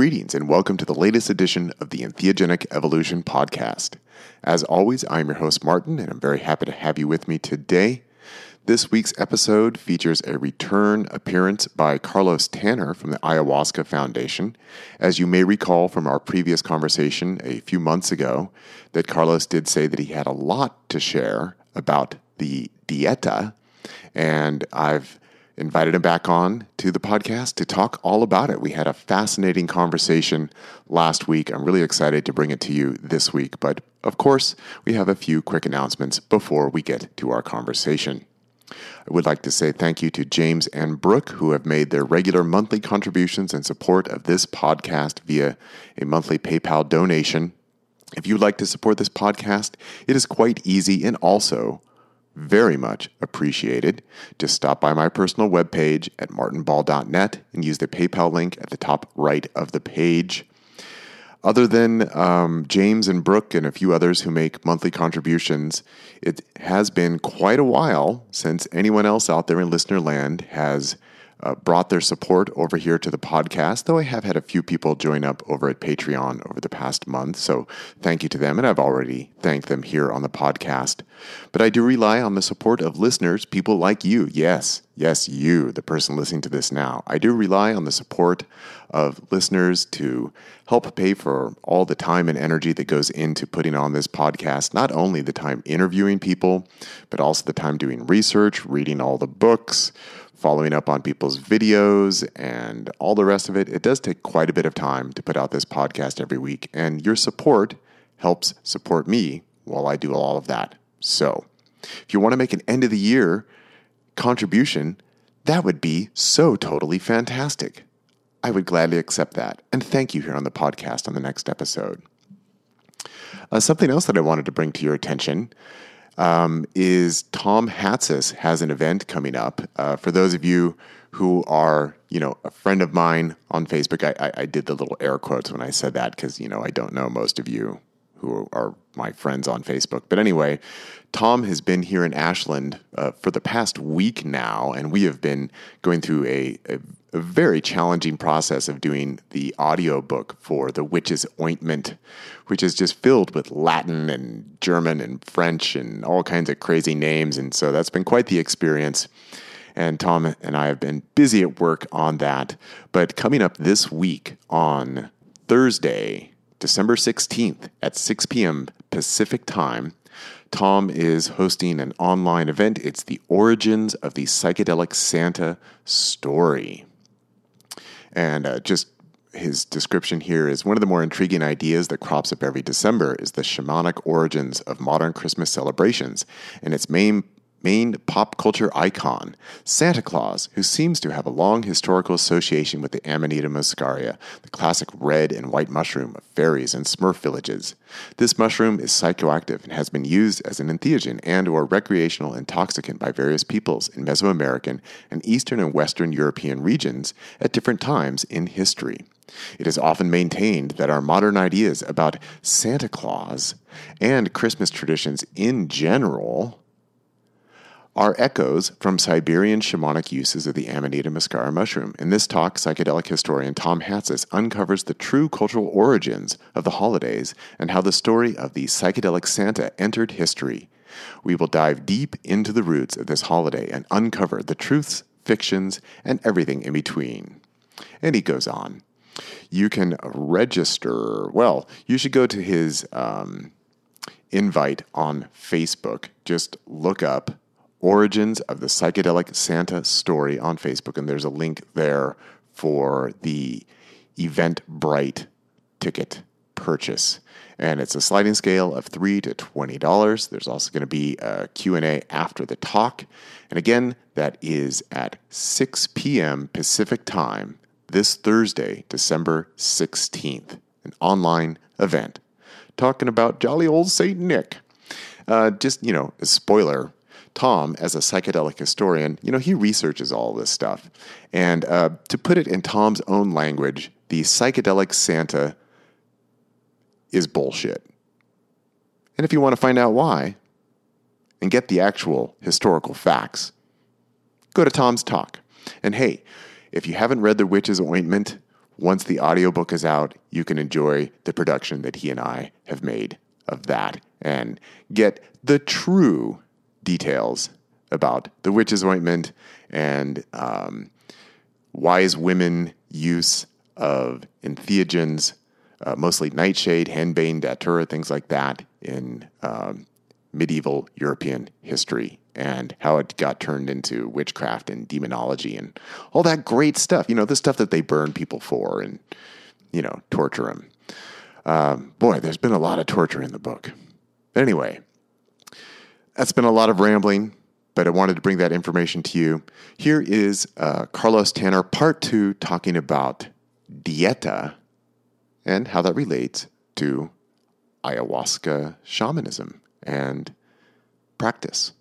Greetings and welcome to the latest edition of the Entheogenic Evolution Podcast. As always, I'm your host Martin, and I'm very happy to have you with me today. This week's episode features a return appearance by Carlos Tanner from the Ayahuasca Foundation. As you may recall from our previous conversation a few months ago, that Carlos did say that he had a lot to share about the dieta, and I've invited him back on to the podcast to talk all about it. We had a fascinating conversation last week. I'm really excited to bring it to you this week, but of course, we have a few quick announcements before we get to our conversation. I would like to say thank you to James and Brooke, who have made their regular monthly contributions in support of this podcast via a monthly PayPal donation. If you'd like to support this podcast, it is quite easy and also very much appreciated. Just stop by my personal webpage at martinball.net and use the PayPal link at the top right of the page. Other than James and Brooke and a few others who make monthly contributions, it has been quite a while since anyone else out there in listener land has brought their support over here to the podcast, though I have had a few people join up over at Patreon over the past month, so thank you to them, and I've already thanked them here on the podcast. But I do rely on the support of listeners, people like you. Yes, you, the person listening to this now. I do rely on the support of listeners to help pay for all the time and energy that goes into putting on this podcast, not only the time interviewing people, but also the time doing research, reading all the books, following up on people's videos, and all the rest of it. It does take quite a bit of time to put out this podcast every week, and your support helps support me while I do all of that. So, if you want to make an end-of-the-year contribution, that would be so totally fantastic. I would gladly accept that, and thank you here on the podcast on the next episode. Something else that I wanted to bring to your attention is Tom Hatsis has an event coming up. For those of you who are, a friend of mine on Facebook, I did the little air quotes when I said that because, I don't know most of you who are my friends on Facebook. But anyway, Tom has been here in Ashland for the past week now, and we have been going through a very challenging process of doing the audiobook for The Witch's Ointment, which is just filled with Latin and German and French and all kinds of crazy names. And so that's been quite the experience. And Tom and I have been busy at work on that. But coming up this week on Thursday, December 16th at 6 p.m. Pacific time, Tom is hosting an online event. It's the Origins of the Psychedelic Santa Story. And just his description here is one of the more intriguing ideas that crops up every December is the shamanic origins of modern Christmas celebrations and its main pop culture icon, Santa Claus, who seems to have a long historical association with the Amanita muscaria, the classic red and white mushroom of fairies and Smurf villages. This mushroom is psychoactive and has been used as an entheogen and or recreational intoxicant by various peoples in Mesoamerican and Eastern and Western European regions at different times in history. It is often maintained that our modern ideas about Santa Claus and Christmas traditions in general are echoes from Siberian shamanic uses of the Amanita muscaria mushroom. In this talk, psychedelic historian Tom Hatsis uncovers the true cultural origins of the holidays and how the story of the psychedelic Santa entered history. We will dive deep into the roots of this holiday and uncover the truths, fictions, and everything in between. And he goes on. You can register. Well, you should go to his invite on Facebook. Just look up Origins of the Psychedelic Santa Story on Facebook, and there's a link there for the Eventbrite ticket purchase. And it's a sliding scale of $3 to $20. There's also going to be a Q&A after the talk. And again, that is at 6 p.m. Pacific time this Thursday, December 16th, an online event talking about jolly old St. Nick. Just, a spoiler, Tom, as a psychedelic historian, he researches all this stuff. And to put it in Tom's own language, the psychedelic Santa is bullshit. And if you want to find out why and get the actual historical facts, go to Tom's talk. And hey, if you haven't read The Witch's Ointment, once the audiobook is out, you can enjoy the production that he and I have made of that and get the true details about the witch's ointment and wise women use of entheogens, mostly nightshade, henbane, datura, things like that in medieval European history, and how it got turned into witchcraft and demonology and all that great stuff. The stuff that they burn people for and, torture them. Boy, there's been a lot of torture in the book. Anyway, that's been a lot of rambling, but I wanted to bring that information to you. Here is Carlos Tanner, part 2, talking about dieta and how that relates to ayahuasca shamanism and practice.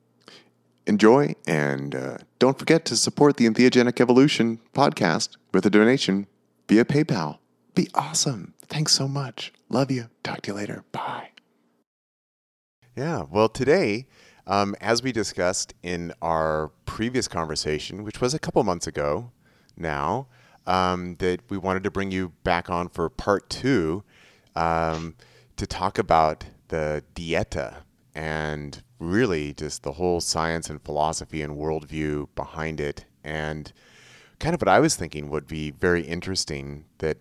Enjoy, and don't forget to support the Entheogenic Evolution podcast with a donation via PayPal. Be awesome. Thanks so much. Love you. Talk to you later. Bye. Yeah, well, today, as we discussed in our previous conversation, which was a couple months ago now, that we wanted to bring you back on for part 2 to talk about the dieta and really just the whole science and philosophy and worldview behind it. And kind of what I was thinking would be very interesting that,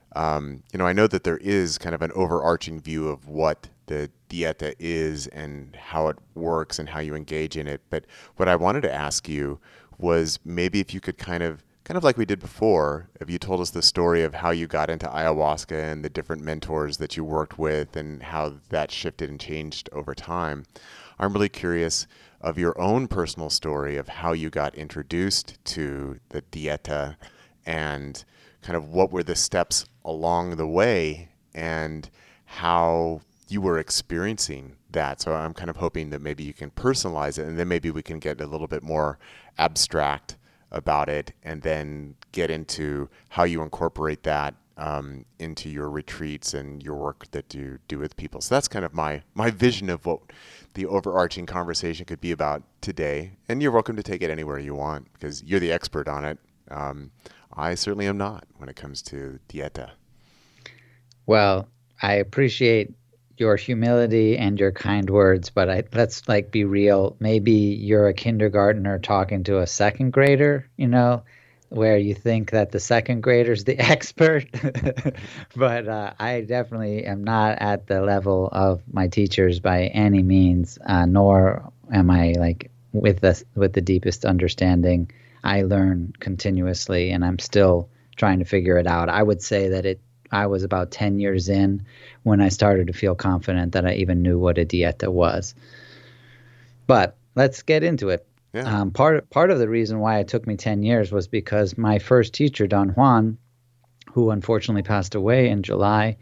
I know that there is kind of an overarching view of what the dieta is and how it works and how you engage in it. But what I wanted to ask you was maybe if you could kind of like we did before, if you told us the story of how you got into ayahuasca and the different mentors that you worked with and how that shifted and changed over time. I'm really curious of your own personal story of how you got introduced to the dieta and kind of what were the steps along the way and how you were experiencing that. So I'm kind of hoping that maybe you can personalize it, and then maybe we can get a little bit more abstract about it and then get into how you incorporate that into your retreats and your work that you do with people. So that's kind of my vision of what the overarching conversation could be about today. And you're welcome to take it anywhere you want because you're the expert on it. I certainly am not when it comes to dieta. Well, I appreciate your humility and your kind words, but let's be real. Maybe you're a kindergartner talking to a second grader, where you think that the second grader's the expert. But I definitely am not at the level of my teachers by any means, nor am I with the deepest understanding. I learn continuously, and I'm still trying to figure it out. I would say that I was about 10 years in when I started to feel confident that I even knew what a dieta was. But let's get into it. Yeah. Part of the reason why it took me 10 years was because my first teacher, Don Juan, who unfortunately passed away in July,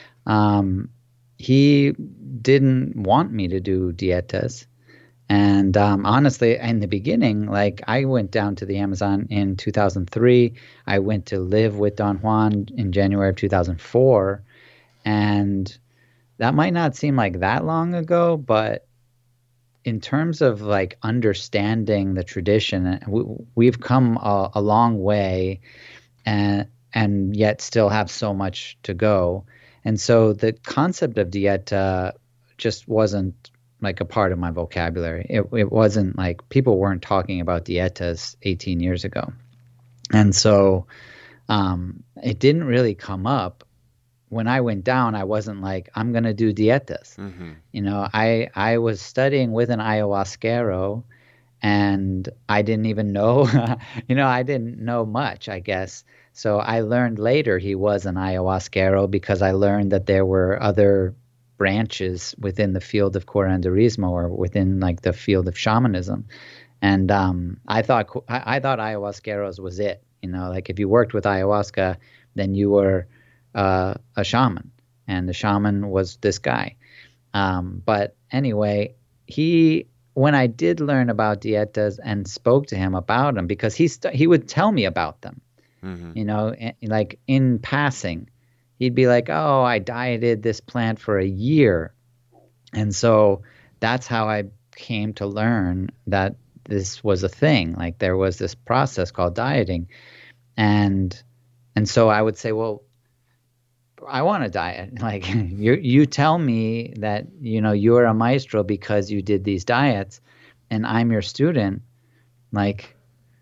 he didn't want me to do dietas. And honestly, in the beginning, I went down to the Amazon in 2003. I went to live with Don Juan in January of 2004. And that might not seem like that long ago, but in terms of understanding the tradition, we've come a long way and yet still have so much to go. And so the concept of dieta just wasn't a part of my vocabulary. It wasn't people weren't talking about dietas 18 years ago. And so it didn't really come up. When I went down, I wasn't I'm going to do dietas. Mm-hmm. I was studying with an ayahuasquero, and I didn't even know, I didn't know much, I guess. So I learned later he was an ayahuasquero because I learned that there were other branches within the field of curanderismo or within the field of shamanism. And I thought ayahuasqueros was it. If you worked with ayahuasca, then you were a shaman, and the shaman was this guy. But anyway, when I did learn about dietas and spoke to him about them, because he would tell me about them, mm-hmm. In passing, he'd be like, oh, I dieted this plant for a year. And so that's how I came to learn that this was a thing. There was this process called dieting. And And so I would say, well, I want a diet. Like you tell me that, you're a maestro because you did these diets and I'm your student. Like,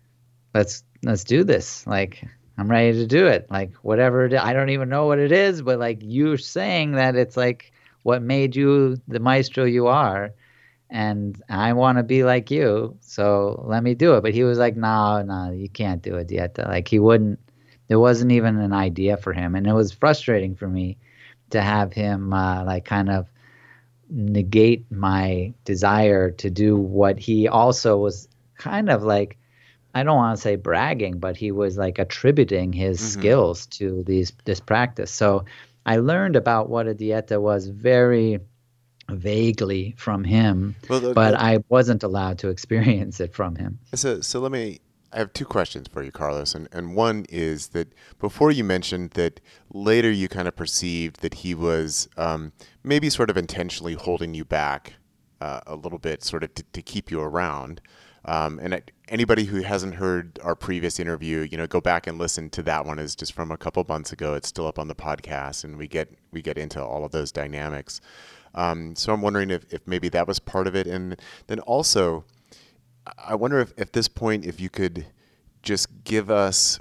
let's do this. Like, I'm ready to do it. Like, whatever it is, I don't even know what it is, but like you're saying that it's like what made you the maestro you are, and I want to be like you, so let me do it. But he was like, no, you can't do a dieta. Like he wouldn't. There wasn't even an idea for him, and it was frustrating for me to have him like kind of negate my desire to do what he also was kind of like, I don't want to say bragging, but he was like attributing his skills to this practice. So I learned about what a dieta was very vaguely from him, but I wasn't allowed to experience it from him. So I have two questions for you, Carlos. And one is that before you mentioned that later you kind of perceived that he was maybe sort of intentionally holding you back a little bit, sort of to keep you around. Anybody who hasn't heard our previous interview, go back and listen to that one. Is just from a couple months ago. It's still up on the podcast, and we get into all of those dynamics. So I'm wondering if maybe that was part of it, and then also, I wonder if at this point, if you could just give us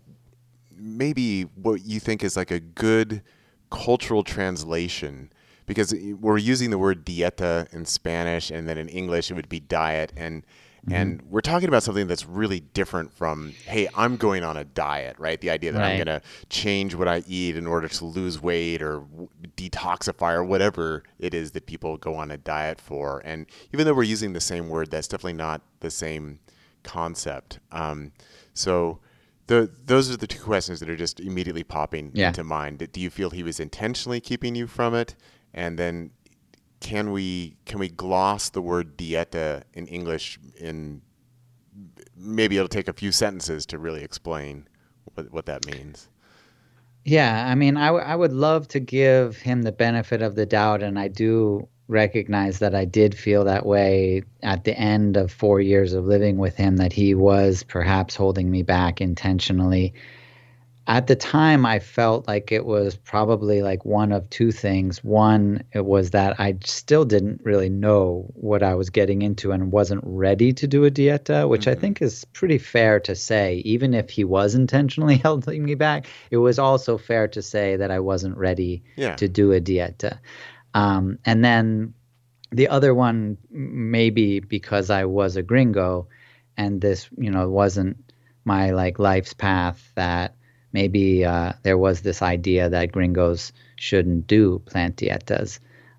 maybe what you think is like a good cultural translation, because we're using the word dieta in Spanish, and then in English it would be diet, and we're talking about something that's really different from, hey, I'm going on a diet, right? The idea that I'm going to change what I eat in order to lose weight or detoxify or whatever it is that people go on a diet for. And even though we're using the same word, that's definitely not the same concept. So those are the two questions that are just immediately popping into mind. Do you feel he was intentionally keeping you from it? And then can we gloss the word dieta in English? In maybe it'll take a few sentences to really explain what that means. Yeah, I mean, I would love to give him the benefit of the doubt, and I do recognize that I did feel that way at the end of 4 years of living with him, that he was perhaps holding me back intentionally. At the time, I felt like it was probably like one of two things. One, it was that I still didn't really know what I was getting into and wasn't ready to do a dieta, which I think is pretty fair to say. Even if he was intentionally holding me back, it was also fair to say that I wasn't ready to do a dieta. And then the other one, maybe because I was a gringo and this, wasn't my like life's path, that maybe there was this idea that gringos shouldn't do plant dietas,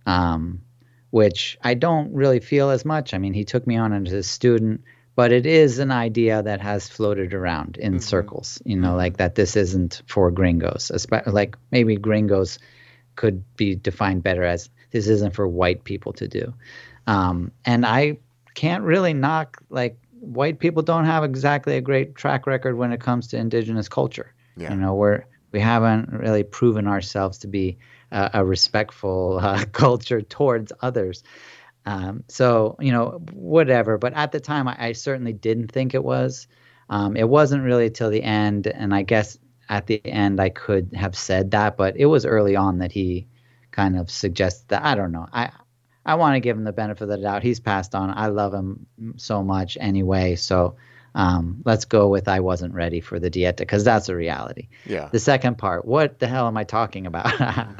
which I don't really feel as much. I mean, he took me on as a student, but it is an idea that has floated around in circles, like that this isn't for gringos. Like maybe gringos could be defined better as this isn't for white people to do. And I can't really knock, like, white people don't have exactly a great track record when it comes to indigenous culture. Yeah. We haven't really proven ourselves to be a respectful culture towards others. So, whatever. But at the time, I certainly didn't think it was. It wasn't really till the end. And I guess at the end, I could have said that. But it was early on that he kind of suggested that. I don't know. I want to give him the benefit of the doubt. He's passed on. I love him so much anyway. So let's go with I wasn't ready for the dieta, because that's a reality. Yeah. The second part, what the hell am I talking about?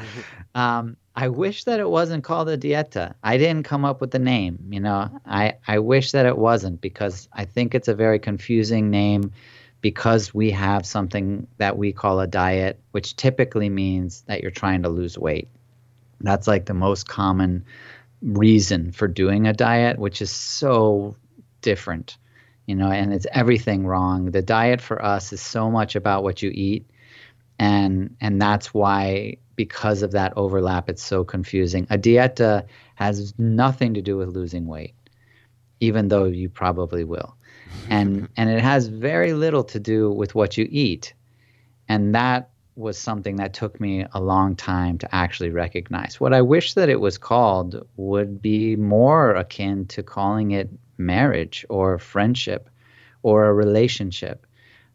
I wish that it wasn't called a dieta. I didn't come up with the name. I wish that it wasn't, because I think it's a very confusing name, because we have something that we call a diet, which typically means that you're trying to lose weight. That's like the most common reason for doing a diet, which is so different, and it's everything wrong. The diet for us is so much about what you eat, and that's why, because of that overlap, it's so confusing. A dieta has nothing to do with losing weight, even though you probably will. And it has very little to do with what you eat. And that was something that took me a long time to actually recognize. What I wish that it was called would be more akin to calling it marriage or friendship or a relationship.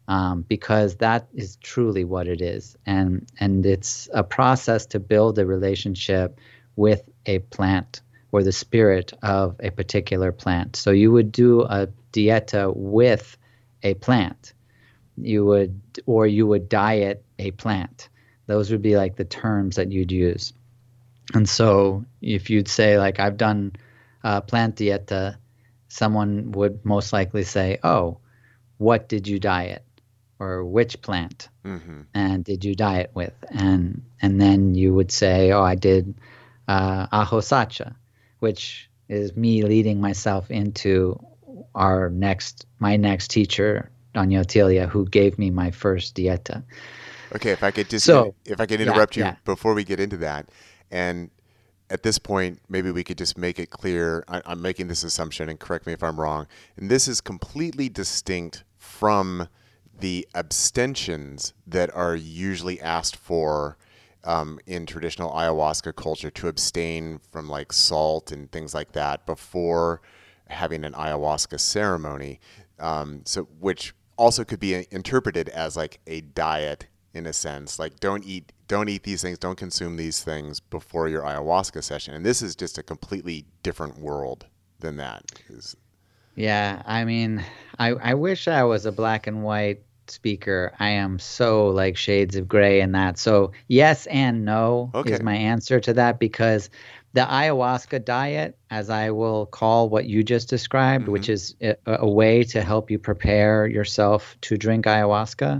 because that is truly what it is. And it's a process to build a relationship with a plant or the spirit of a particular plant. So you would do a dieta with a plant. You would diet a plant. Those would be like the terms that you'd use. And so if you'd say, like, I've done plant dieta, someone would most likely say, oh, what did you diet? Or which plant? Mm-hmm. And did you diet with? And then you would say, oh, I did ajo sacha, which is me leading myself into my next teacher, Doña Otilia, who gave me my first dieta. Okay, if I could interrupt you before we get into that, and at this point, maybe we could just make it clear. I'm making this assumption, and correct me if I'm wrong. And this is completely distinct from the abstentions that are usually asked for in traditional ayahuasca culture, to abstain from like salt and things like that before having an ayahuasca ceremony. So which also could be interpreted as like a diet in a sense, like don't eat these things, don't consume these things before your ayahuasca session. And this is just a completely different world than that. Yeah, I mean, I wish I was a black and white speaker. I am so like shades of gray in that. So yes and no is my answer to that, because the ayahuasca diet, as I will call what you just described, mm-hmm. which is a way to help you prepare yourself to drink ayahuasca,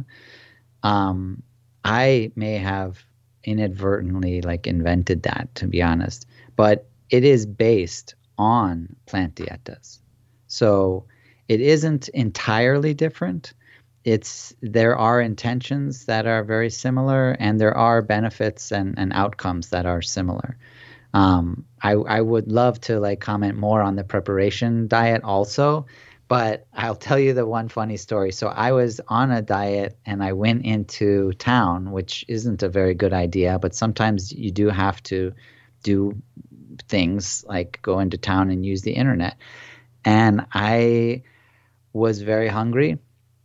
I may have inadvertently like invented that, to be honest, but it is based on plant dietas. So it isn't entirely different. There are intentions that are very similar, and there are benefits and outcomes that are similar. I would love to like comment more on the preparation diet also, but I'll tell you the one funny story. So I was on a diet and I went into town, which isn't a very good idea, but sometimes you do have to do things like go into town and use the internet. And I was very hungry.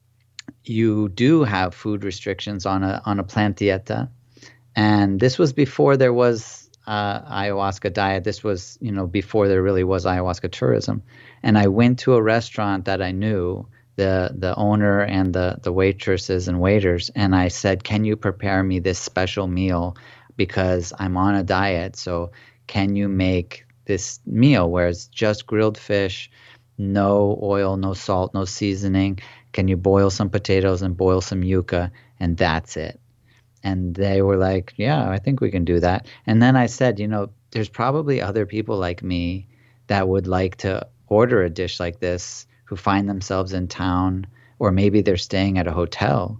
You do have food restrictions on a plant dieta. And this was before there was ayahuasca diet. This was, before there really was ayahuasca tourism. And I went to a restaurant that I knew, the owner and the waitresses and waiters, and I said, can you prepare me this special meal because I'm on a diet? So can you make this meal where it's just grilled fish, no oil, no salt, no seasoning? Can you boil some potatoes and boil some yuca, and that's it? And they were like, yeah, I think we can do that. And then I said, there's probably other people like me that would like to order a dish like this, who find themselves in town, or maybe they're staying at a hotel,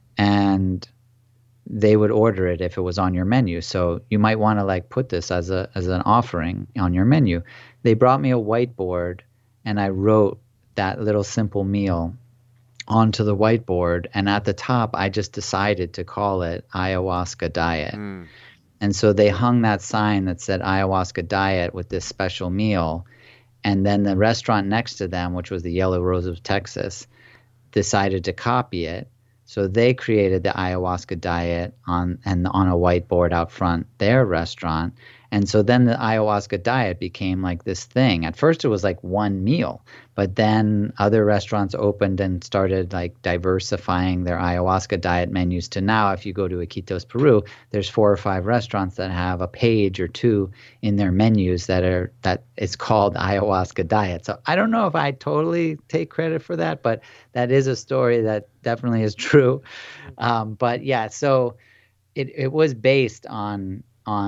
and they would order it if it was on your menu. So you might want to like put this as an offering on your menu. They brought me a whiteboard, and I wrote that little simple meal onto the whiteboard, and at the top I just decided to call it ayahuasca diet. And so they hung that sign that said ayahuasca diet with this special meal, and then the restaurant next to them, which was the Yellow Rose of Texas, decided to copy it. So they created the ayahuasca diet on a whiteboard out front their restaurant. And so then the ayahuasca diet became like this thing. At first it was like one meal, but then other restaurants opened and started like diversifying their ayahuasca diet menus to now, if you go to Iquitos, Peru, there's 4 or 5 restaurants that have a page or 2 in their menus that it's called ayahuasca diet. So I don't know if I totally take credit for that, but that is a story that definitely is true. But yeah, so it was based on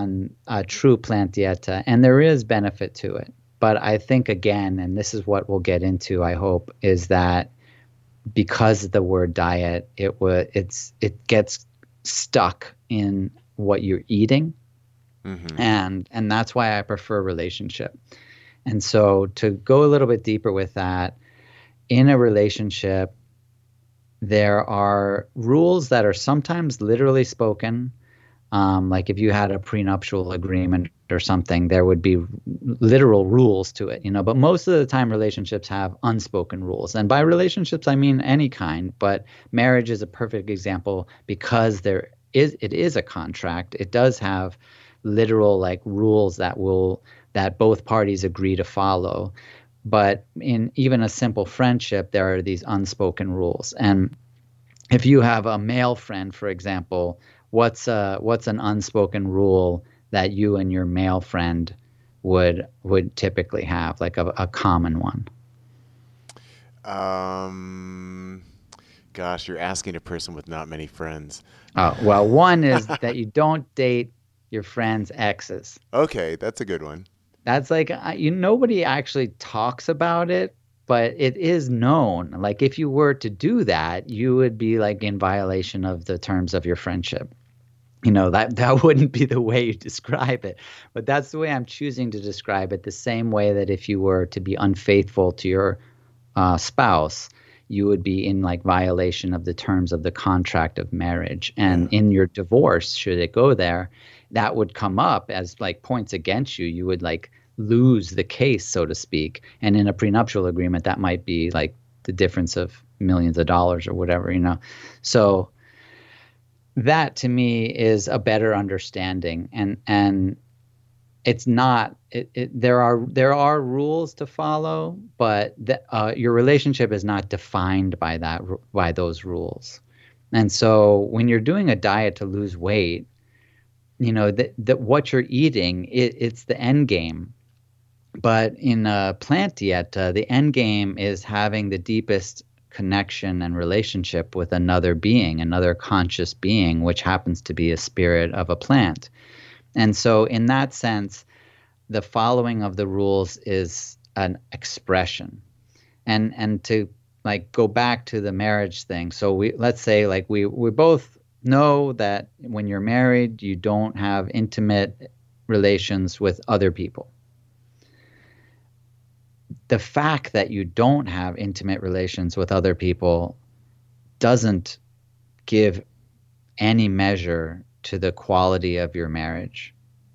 a true plant dieta, and there is benefit to it. But I think, again, and this is what we'll get into, I hope, is that because of the word diet, it gets stuck in what you're eating, mm-hmm. and that's why I prefer relationship. And so to go a little bit deeper with that, in a relationship, there are rules that are sometimes literally spoken. Like if you had a prenuptial agreement or something, there would be literal rules to it, but most of the time relationships have unspoken rules. And by relationships, I mean any kind, but marriage is a perfect example because it is a contract. It does have literal like rules that both parties agree to follow. But in even a simple friendship, there are these unspoken rules. And if you have a male friend, for example, what's an unspoken rule that you and your male friend would typically have, like a common one? Gosh, you're asking a person with not many friends. Oh, well, one is that you don't date your friend's exes. Okay, that's a good one. That's like nobody actually talks about it, but it is known. Like if you were to do that, you would be like in violation of the terms of your friendship. That wouldn't be the way you describe it, but that's the way I'm choosing to describe it. The same way that if you were to be unfaithful to your spouse, you would be in like violation of the terms of the contract of marriage. And in your divorce, should it go there, that would come up as like points against you. You would like lose the case, so to speak. And in a prenuptial agreement, that might be like the difference of millions of dollars or whatever, So that to me is a better understanding. And it's not, there are rules to follow, but your relationship is not defined by those rules. And so when you're doing a diet to lose weight, that what you're eating, it's the end game. But in a plant diet, the end game is having the deepest connection and relationship with another being, another conscious being, which happens to be a spirit of a plant. And so in that sense, the following of the rules is an expression. And to like go back to the marriage thing. So let's say like we both know that when you're married, you don't have intimate relations with other people. The fact that you don't have intimate relations with other people doesn't give any measure to the quality of your marriage.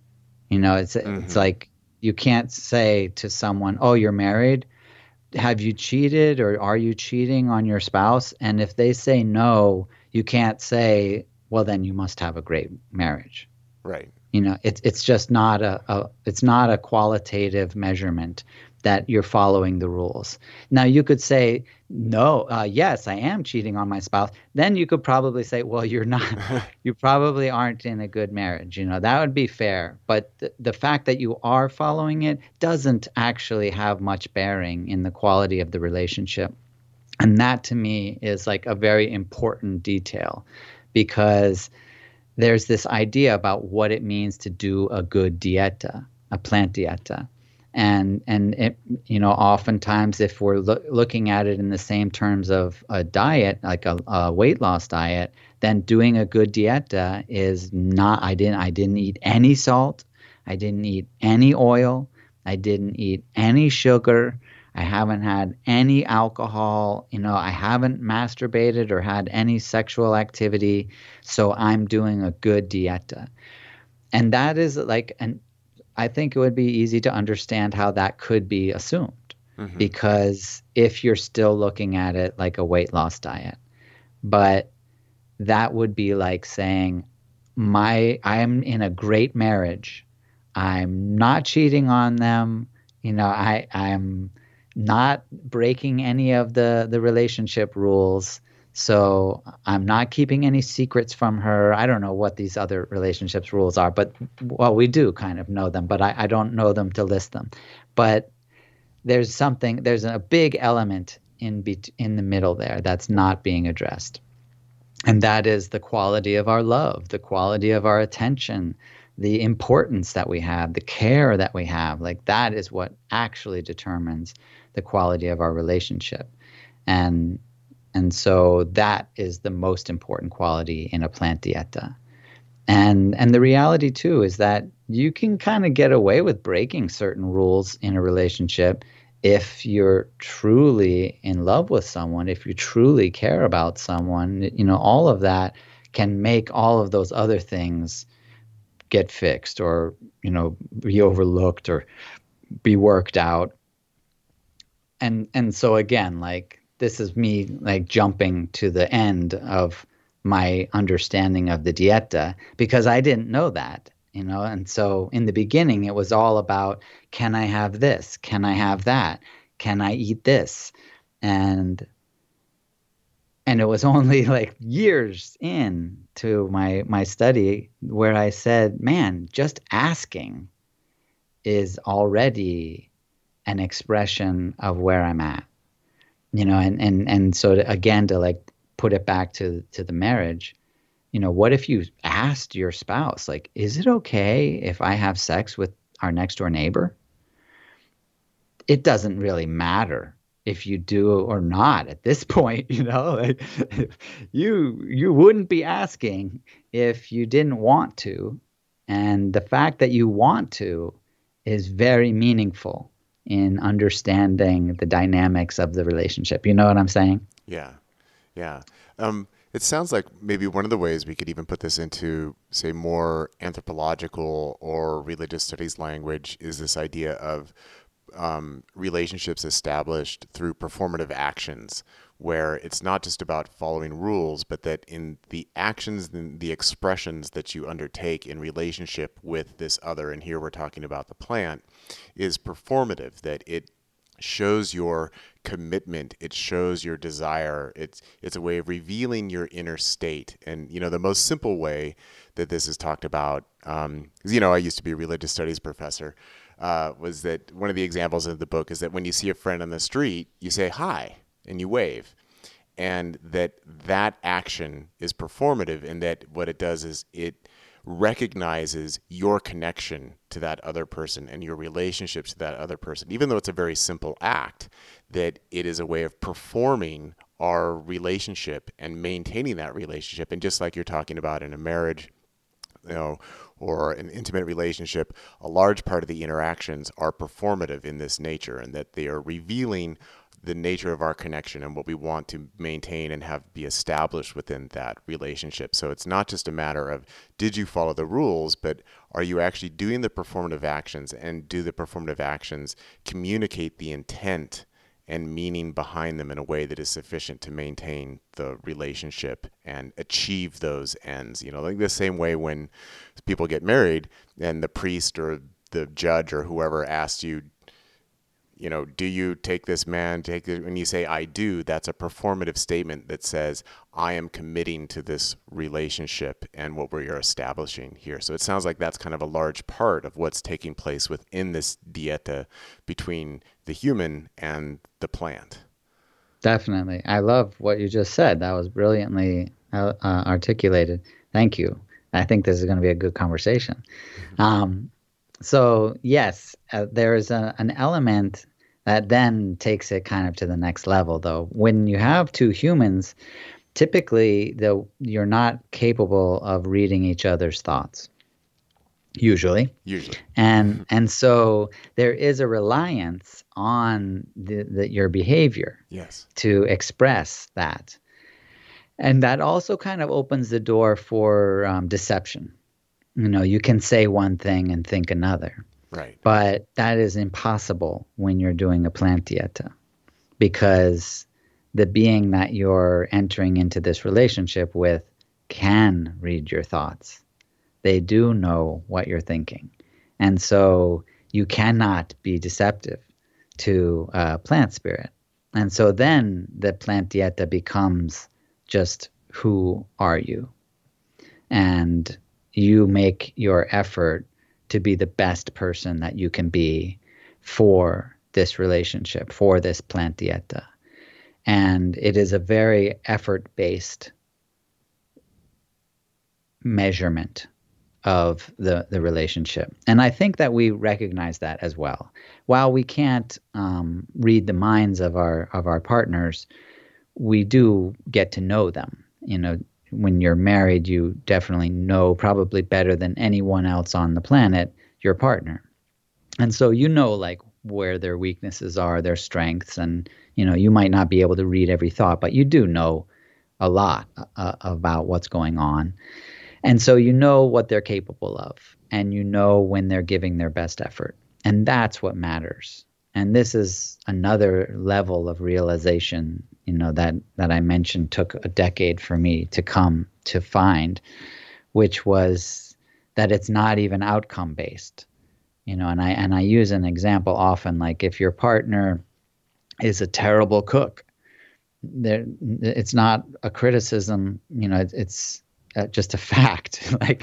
It's like you can't say to someone, "Oh, you're married. Have you cheated or are you cheating on your spouse?" And if they say no, you can't say, "Well, then you must have a great marriage." Right. It's just not it's not a qualitative measurement that you're following the rules. Now you could say, no, yes, I am cheating on my spouse. Then you could probably say, well, you're not, you probably aren't in a good marriage. That would be fair. But the fact that you are following it doesn't actually have much bearing in the quality of the relationship. And that to me is like a very important detail, because there's this idea about what it means to do a good dieta, a plant dieta. And it, oftentimes if we're looking at it in the same terms of a diet, like a weight loss diet, then doing a good dieta is not, I didn't eat any salt. I didn't eat any oil. I didn't eat any sugar. I haven't had any alcohol. I haven't masturbated or had any sexual activity. So I'm doing a good dieta. And that is like I think it would be easy to understand how that could be assumed, because if you're still looking at it like a weight loss diet, but that would be like saying, I'm in a great marriage. I'm not cheating on them. I'm not breaking any of the relationship rules. So I'm not keeping any secrets from her. I don't know what these other relationships rules are, but we do kind of know them, but I don't know them to list them. But there's a big element in the middle there that's not being addressed. And that is the quality of our love, the quality of our attention, the importance that we have, the care that we have. Like that is what actually determines the quality of our relationship. And so that is the most important quality in a plant dieta. And the reality too is that you can kind of get away with breaking certain rules in a relationship if you're truly in love with someone, if you truly care about someone. All of that can make all of those other things get fixed or, be overlooked or be worked out. And so again, like this is me like jumping to the end of my understanding of the dieta because I didn't know that, and so in the beginning it was all about, can I have this? Can I have that? Can I eat this? And it was only like years into my study where I said, man, just asking is already an expression of where I'm at, and so again, to like put it back to the marriage, what if you asked your spouse, like, is it okay if I have sex with our next door neighbor? It doesn't really matter if you do or not at this point, like you wouldn't be asking if you didn't want to. And the fact that you want to is very meaningful in understanding the dynamics of the relationship. You know what I'm saying? Yeah. Yeah. It sounds like maybe one of the ways we could even put this into, say, more anthropological or religious studies language is this idea of relationships established through performative actions, where it's not just about following rules, but that in the actions and the expressions that you undertake in relationship with this other, and here we're talking about the plant, is performative, that it shows your commitment, it shows your desire, it's a way of revealing your inner state. And the most simple way that this is talked about, because I used to be a religious studies professor, was that one of the examples of the book is that when you see a friend on the street, you say hi and you wave, and that action is performative, and that what it does is it recognizes your connection to that other person and your relationship to that other person, even though it's a very simple act, that it is a way of performing our relationship and maintaining that relationship. And just like you're talking about in a marriage, or an intimate relationship, a large part of the interactions are performative in this nature, and that they are revealing the nature of our connection and what we want to maintain and have be established within that relationship. So it's not just a matter of, did you follow the rules, but are you actually doing the performative actions, and do the performative actions communicate the intent and meaning behind them in a way that is sufficient to maintain the relationship and achieve those ends. Like the same way when people get married and the priest or the judge or whoever asks you, do you take this man, when you say I do, that's a performative statement that says I am committing to this relationship and what we're establishing here. So it sounds like that's kind of a large part of what's taking place within this dieta between the human and the plant. Definitely. I love what you just said. That was brilliantly articulated. Thank you. I think this is going to be a good conversation. So yes, there is an element that then takes it kind of to the next level, though. When you have two humans, typically you're not capable of reading each other's thoughts. Usually. And so there is a reliance on your behavior, yes, to express that. And that also kind of opens the door for deception. You can say one thing and think another. Right. But that is impossible when you're doing a plant dieta, because the being that you're entering into this relationship with can read your thoughts. They do know what you're thinking. And so you cannot be deceptive to a plant spirit. And so then the plant dieta becomes just, who are you? And you make your effort to be the best person that you can be for this relationship, for this plant dieta. And it is a very effort-based measurement of the relationship. And I think that we recognize that as well. While we can't read the minds of our partners, we do get to know them. When you're married, you definitely know, probably better than anyone else on the planet, your partner. And so like where their weaknesses are, their strengths, and you might not be able to read every thought, but you do know a lot about what's going on. And so you know what they're capable of, and you know when they're giving their best effort. And that's what matters. And this is another level of realization, that I mentioned took a decade for me to come to find, which was that it's not even outcome based. And I use an example often, like if your partner is a terrible cook, it's not a criticism, it's just a fact. Like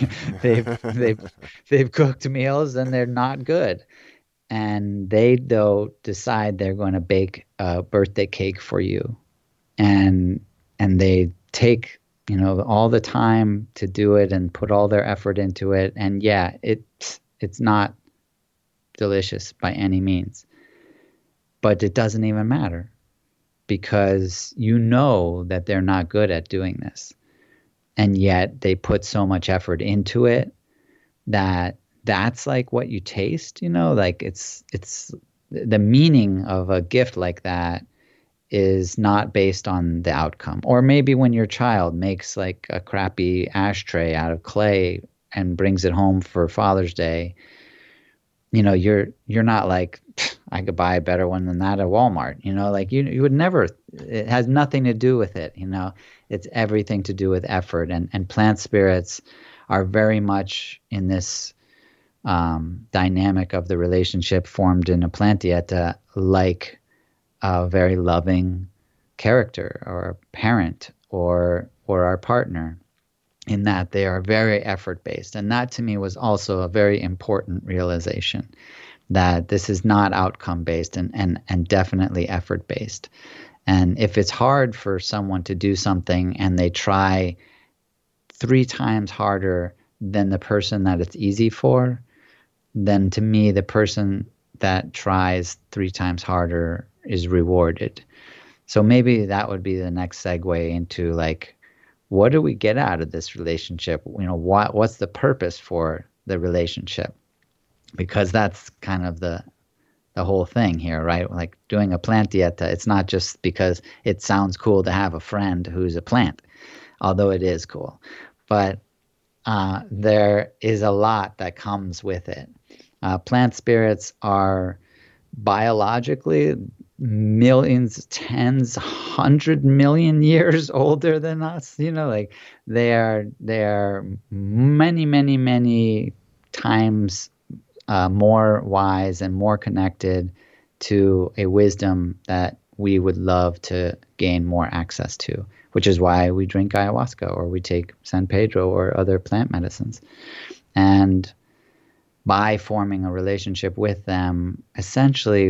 they've cooked meals and they're not good. And they, though, decide they're going to bake a birthday cake for you. And they take, all the time to do it and put all their effort into it. And yeah, it's not delicious by any means. But it doesn't even matter, because you know that they're not good at doing this. And yet they put so much effort into it that's like what you taste, like it's the meaning of a gift like that is not based on the outcome. Or maybe when your child makes like a crappy ashtray out of clay and brings it home for Father's Day, you're not like, I could buy a better one than that at Walmart. Like you would never. It has nothing to do with it. It's everything to do with effort. And plant spirits are very much in this dynamic of the relationship formed in a plant dieta, like a very loving character or a parent or our partner, in that they are very effort based. And that to me was also a very important realization, that this is not outcome based and definitely effort based. And if it's hard for someone to do something and they try 3 times harder than the person that it's easy for, then to me, the person that tries 3 times harder is rewarded. So maybe that would be the next segue into like, what do we get out of this relationship? What's the purpose for the relationship? Because that's kind of the whole thing here, right? Like doing a plant dieta, it's not just because it sounds cool to have a friend who's a plant, although it is cool. But there is a lot that comes with it. Plant spirits are biologically millions, tens, 100 million years older than us. Like they are many, many, many times more wise and more connected to a wisdom that we would love to gain more access to, which is why we drink ayahuasca or we take San Pedro or other plant medicines. And by forming a relationship with them, essentially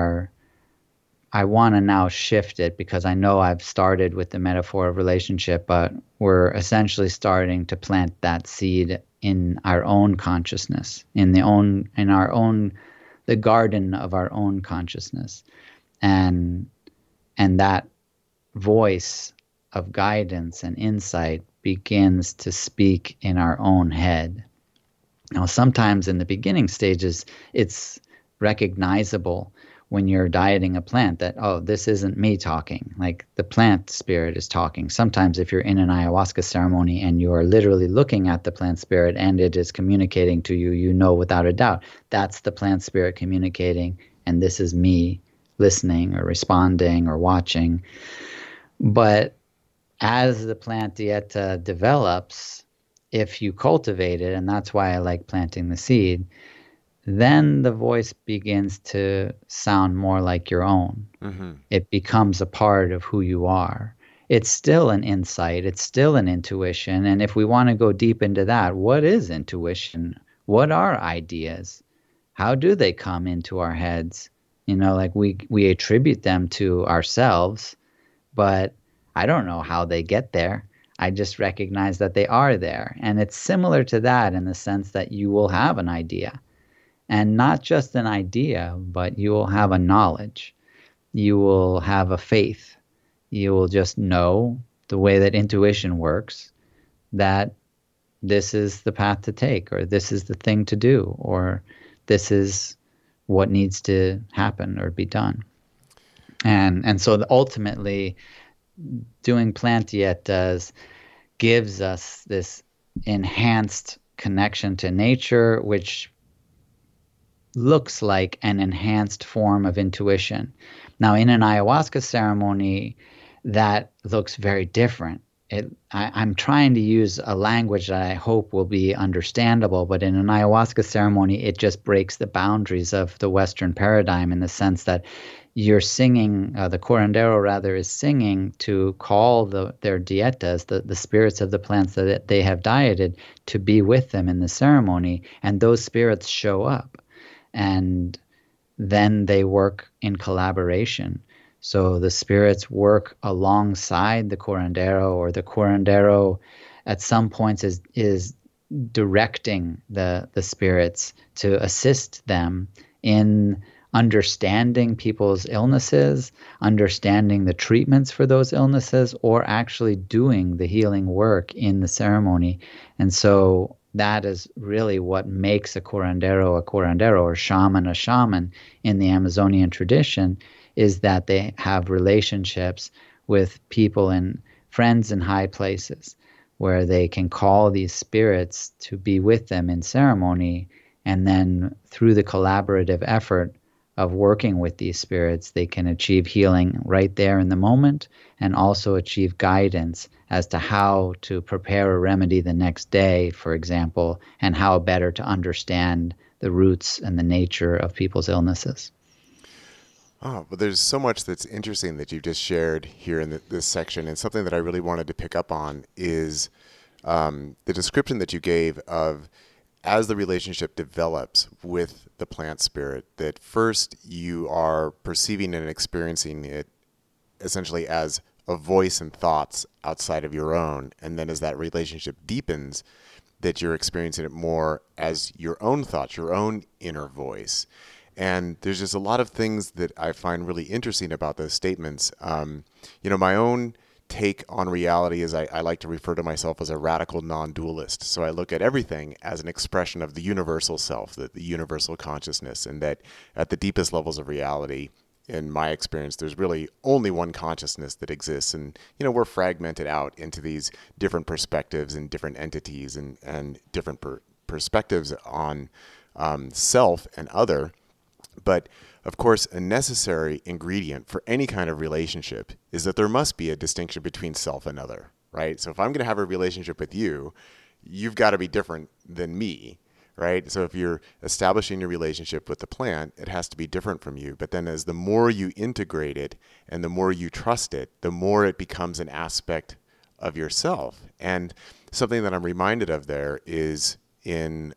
I want to now shift it, because I know I've started with the metaphor of relationship, but we're essentially starting to plant that seed in our own consciousness, in the garden of our own consciousness. And that voice of guidance and insight begins to speak in our own head. Now, sometimes in the beginning stages, it's recognizable when you're dieting a plant that, oh, this isn't me talking, like the plant spirit is talking. Sometimes if you're in an ayahuasca ceremony and you are literally looking at the plant spirit and it is communicating to you, without a doubt, that's the plant spirit communicating, and this is me listening or responding or watching. But as the plant dieta develops, if you cultivate it, and that's why I like planting the seed, then the voice begins to sound more like your own. Mm-hmm. It becomes a part of who you are. It's still an insight. It's still an intuition. And if we want to go deep into that, what is intuition? What are ideas? How do they come into our heads? Like we attribute them to ourselves, but I don't know how they get there. I just recognize that they are there. And it's similar to that in the sense that you will have an idea. And not just an idea, but you will have a knowledge. You will have a faith. You will just know, the way that intuition works, that this is the path to take, or this is the thing to do, or this is what needs to happen or be done. And so ultimately, doing plant dietas gives us this enhanced connection to nature, which looks like an enhanced form of intuition. Now, in an ayahuasca ceremony, that looks very different. I'm trying to use a language that I hope will be understandable, but in an ayahuasca ceremony, it just breaks the boundaries of the Western paradigm in the sense that you're singing, the curandero rather is singing to call their dietas, the spirits of the plants that they have dieted, to be with them in the ceremony, and those spirits show up. And then they work in collaboration. So the spirits work alongside the curandero, or the curandero at some points is directing the spirits to assist them in understanding people's illnesses, understanding the treatments for those illnesses, or actually doing the healing work in the ceremony. And so that is really what makes a curandero or shaman a shaman in the Amazonian tradition, is that they have relationships with people and friends in high places where they can call these spirits to be with them in ceremony. And then through the collaborative effort of working with these spirits, they can achieve healing right there in the moment, and also achieve guidance as to how to prepare a remedy the next day, for example, and how better to understand the roots and the nature of people's illnesses. Oh, but there's so much that's interesting that you've just shared here in this section, and something that I really wanted to pick up on is the description that you gave of, as the relationship develops with the plant spirit, that first you are perceiving and experiencing it essentially as a voice and thoughts outside of your own. And then as that relationship deepens, that you're experiencing it more as your own thoughts, your own inner voice. And there's just a lot of things that I find really interesting about those statements. My own take on reality is I like to refer to myself as a radical non-dualist. So I look at everything as an expression of the universal self, the universal consciousness, and that at the deepest levels of reality, in my experience, there's really only one consciousness that exists. And, we're fragmented out into these different perspectives and different entities and different perspectives on self and other. But of course, a necessary ingredient for any kind of relationship is that there must be a distinction between self and other, right? So if I'm going to have a relationship with you, you've got to be different than me, right? So if you're establishing a relationship with the plant, it has to be different from you. But then as the more you integrate it and the more you trust it, the more it becomes an aspect of yourself. And something that I'm reminded of there is in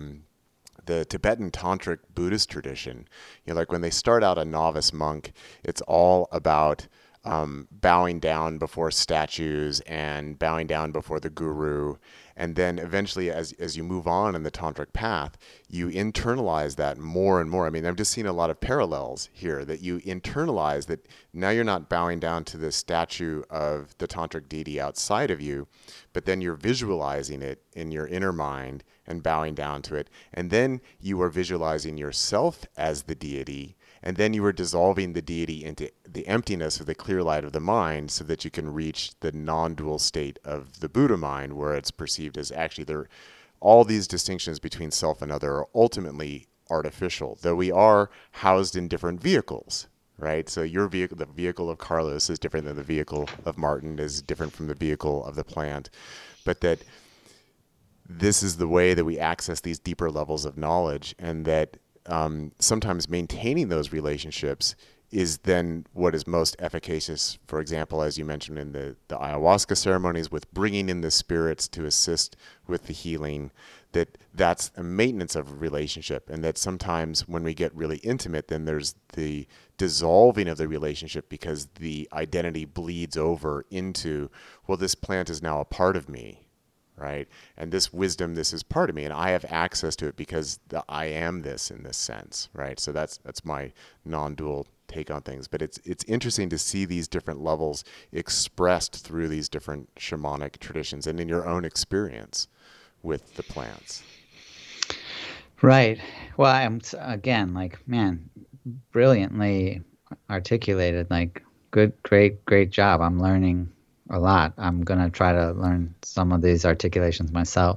the Tibetan Tantric Buddhist tradition. Like when they start out a novice monk, it's all about bowing down before statues and bowing down before the guru. And then eventually, as you move on in the tantric path, you internalize that more and more. I mean, I'm just seeing a lot of parallels here, that you internalize that now you're not bowing down to the statue of the tantric deity outside of you, but then you're visualizing it in your inner mind and bowing down to it. And then you are visualizing yourself as the deity. And then you are dissolving the deity into the emptiness of the clear light of the mind, so that you can reach the non-dual state of the Buddha mind, where it's perceived as actually all these distinctions between self and other are ultimately artificial, though we are housed in different vehicles, right? So your vehicle, the vehicle of Carlos, is different than the vehicle of Martin, is different from the vehicle of the plant. But that this is the way that we access these deeper levels of knowledge, and that sometimes maintaining those relationships is then what is most efficacious. For example, as you mentioned in the ayahuasca ceremonies, with bringing in the spirits to assist with the healing, that's a maintenance of a relationship. And that sometimes when we get really intimate, then there's the dissolving of the relationship, because the identity bleeds over into, well, this plant is now a part of me, right? And this wisdom, this is part of me, and I have access to it because I am this in this sense, right? So that's my non-dual take on things. But it's interesting to see these different levels expressed through these different shamanic traditions and in your own experience with the plants. Right. Well, I'm again, brilliantly articulated. Great job. I'm learning a lot. I'm gonna try to learn some of these articulations myself.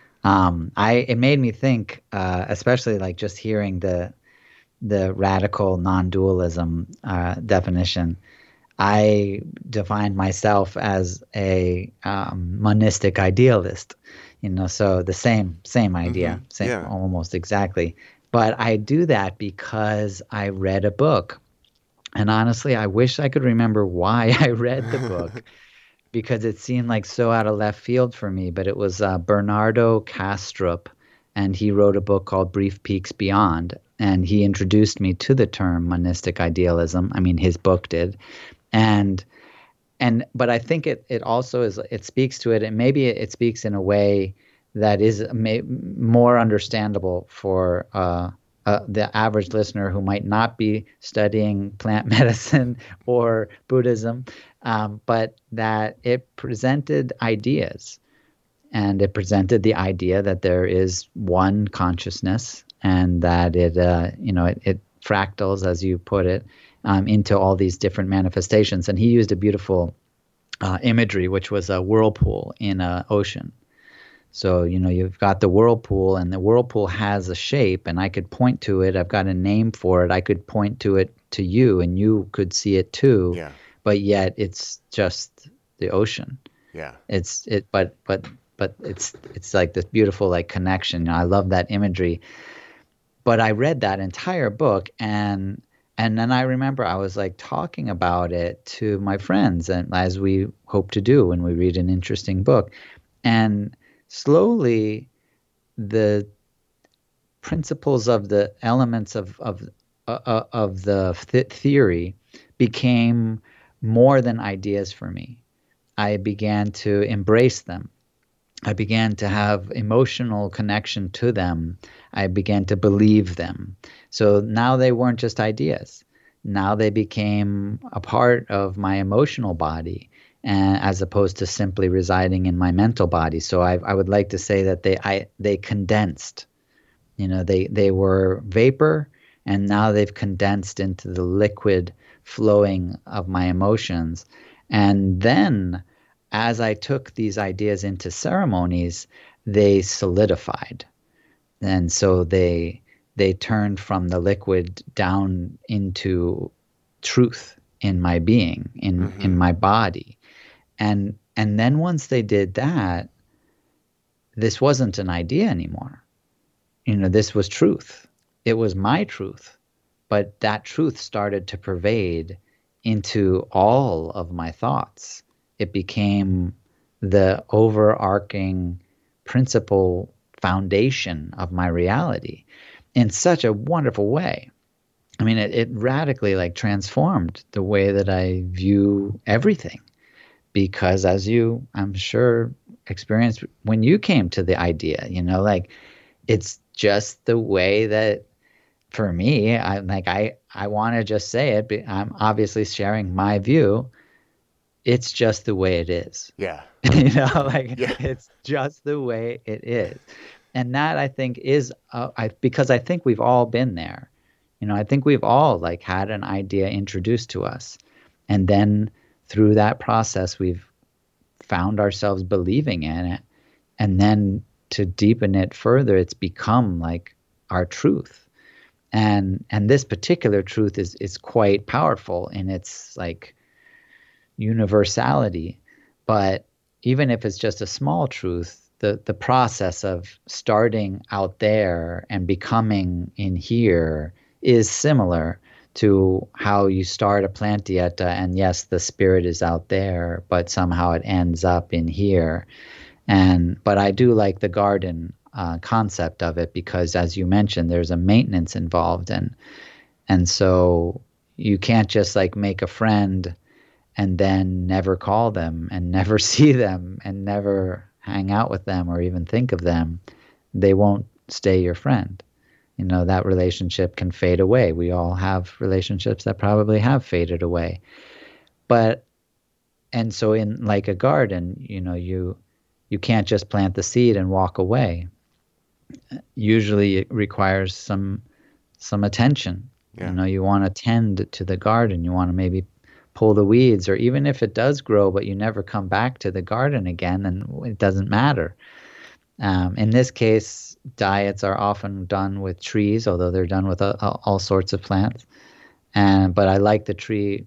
It made me think, especially like just hearing the radical non-dualism definition. I defined myself as a monistic idealist, so the same idea, same Yeah. almost exactly. But I do that because I read a book, and honestly, I wish I could remember why I read the book because it seemed like so out of left field for me. But it was Bernardo Kastrup, and he wrote a book called Brief Peaks Beyond, and he introduced me to the term monistic idealism. I mean, his book did, and but I think it also it speaks to it, and maybe it speaks in a way that is more understandable for the average listener who might not be studying plant medicine or Buddhism, but that it presented ideas, and it presented the idea that there is one consciousness, and that it fractals, as you put it, into all these different manifestations. And he used a beautiful imagery, which was a whirlpool in an ocean. So, you've got the whirlpool, and the whirlpool has a shape, and I could point to it. I've got a name for it. I could point to it to you, and you could see it too. Yeah. But yet it's just the ocean. Yeah. But it's like this beautiful like connection. I love that imagery. But I read that entire book, and then I remember I was like talking about it to my friends, and as we hope to do when we read an interesting book. And slowly the principles of the elements of the theory became more than ideas for me. I began to embrace them. I began to have emotional connection to them. I began to believe them. So now they weren't just ideas. Now they became a part of my emotional body, as opposed to simply residing in my mental body. So I would like to say that they condensed. They were vapor, and now they've condensed into the liquid flowing of my emotions. And then as I took these ideas into ceremonies, they solidified. And so they turned from the liquid down into truth in my being, in my body. And then once they did that, this wasn't an idea anymore. This was truth. It was my truth. But that truth started to pervade into all of my thoughts. It became the overarching principal foundation of my reality in such a wonderful way. I mean, it radically like transformed the way that I view everything. Because as you, I'm sure, experienced when you came to the idea, like it's just the way that for me, I want to just say it, but I'm obviously sharing my view. It's just the way it is. Yeah. It's just the way it is. And that I think is, because I think we've all been there. I think we've all like had an idea introduced to us. And then through that process, we've found ourselves believing in it. And then to deepen it further, it's become like our truth. And this particular truth is quite powerful in its like universality. But even if it's just a small truth, the process of starting out there and becoming in here is similar to how you start a plant dieta, and yes, the spirit is out there, but somehow it ends up in here. But I do like the garden concept of it, because as you mentioned, there's a maintenance involved, and so you can't just like make a friend and then never call them and never see them and never hang out with them or even think of them. They won't stay your friend. That relationship can fade away. We all have relationships that probably have faded away. And so in like a garden, you can't just plant the seed and walk away. Usually it requires some attention. Yeah. You want to tend to the garden. You want to maybe pull the weeds, or even if it does grow, but you never come back to the garden again, then it doesn't matter. In this case, diets are often done with trees, although they're done with all sorts of plants. But I like the tree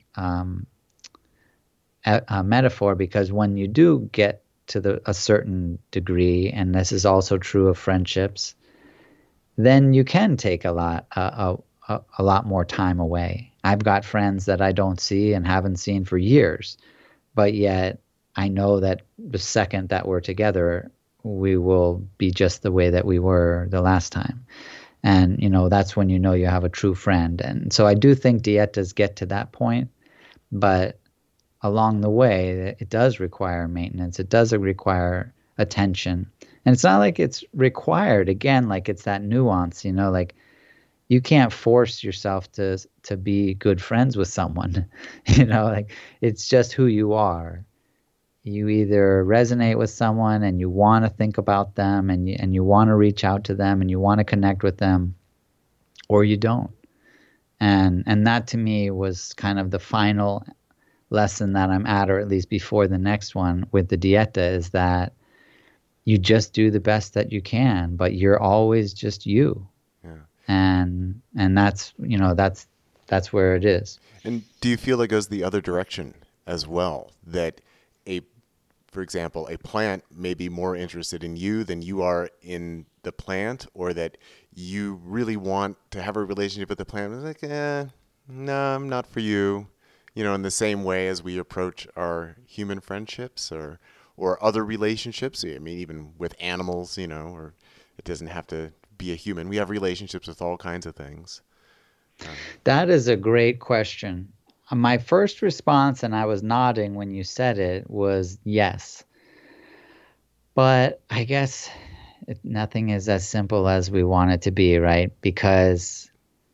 metaphor, because when you do get to a certain degree, and this is also true of friendships, then you can take a lot more time away. I've got friends that I don't see and haven't seen for years, but yet I know that the second that we're together, we will be just the way that we were the last time. And, that's when you have a true friend. And so I do think dietas get to that point, but along the way, it does require maintenance. It does require attention. And it's not like it's required, again, like it's that nuance, like you can't force yourself to be good friends with someone, like it's just who you are. You either resonate with someone and you want to think about them, and you want to reach out to them and you want to connect with them, or you don't. And that to me was kind of the final lesson that I'm at, or at least before the next one with the dieta, is that you just do the best that you can, but you're always just you. Yeah. And that's that's where it is. And do you feel it goes the other direction as well, that for example, a plant may be more interested in you than you are in the plant, or that you really want to have a relationship with the plant? It's like, no, I'm not for you. In the same way as we approach our human friendships or other relationships. I mean, even with animals, or it doesn't have to be a human. We have relationships with all kinds of things. That is a great question. My first response, and I was nodding when you said it, was yes. But I guess nothing is as simple as we want it to be, right? Because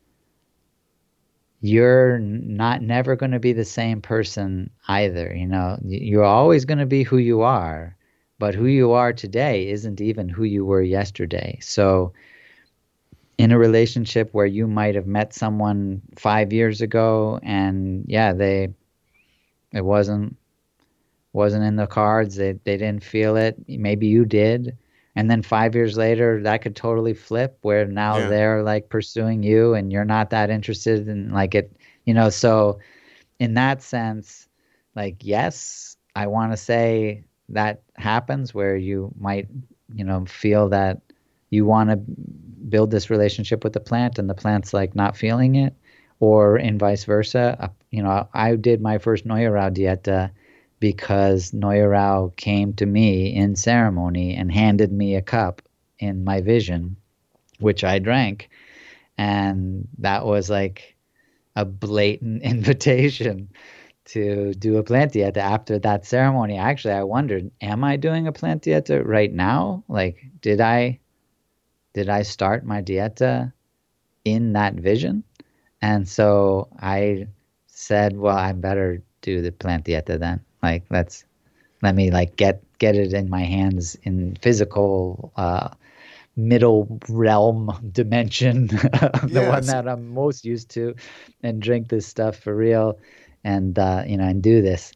you're never going to be the same person either. You're always going to be who you are, but who you are today isn't even who you were yesterday. So in a relationship where you might have met someone 5 years ago, and it wasn't in the cards, they didn't feel it, maybe you did, and then 5 years later that could totally flip, where now they're like pursuing you and you're not that interested in like it, so in that sense, like, yes, I want to say that happens, where you might feel that you want to build this relationship with the plant and the plant's like not feeling it, or in vice versa. I did my first Noya Rao dieta because Noya Rao came to me in ceremony and handed me a cup in my vision, which I drank. And that was like a blatant invitation to do a plant dieta after that ceremony. Actually, I wondered, am I doing a plant dieta right now? Like, did I start my dieta in that vision? And so I said, well, I better do the plant dieta then. Like, let me like get it in my hands in physical middle realm dimension, the one that I'm most used to, and drink this stuff for real, and and do this.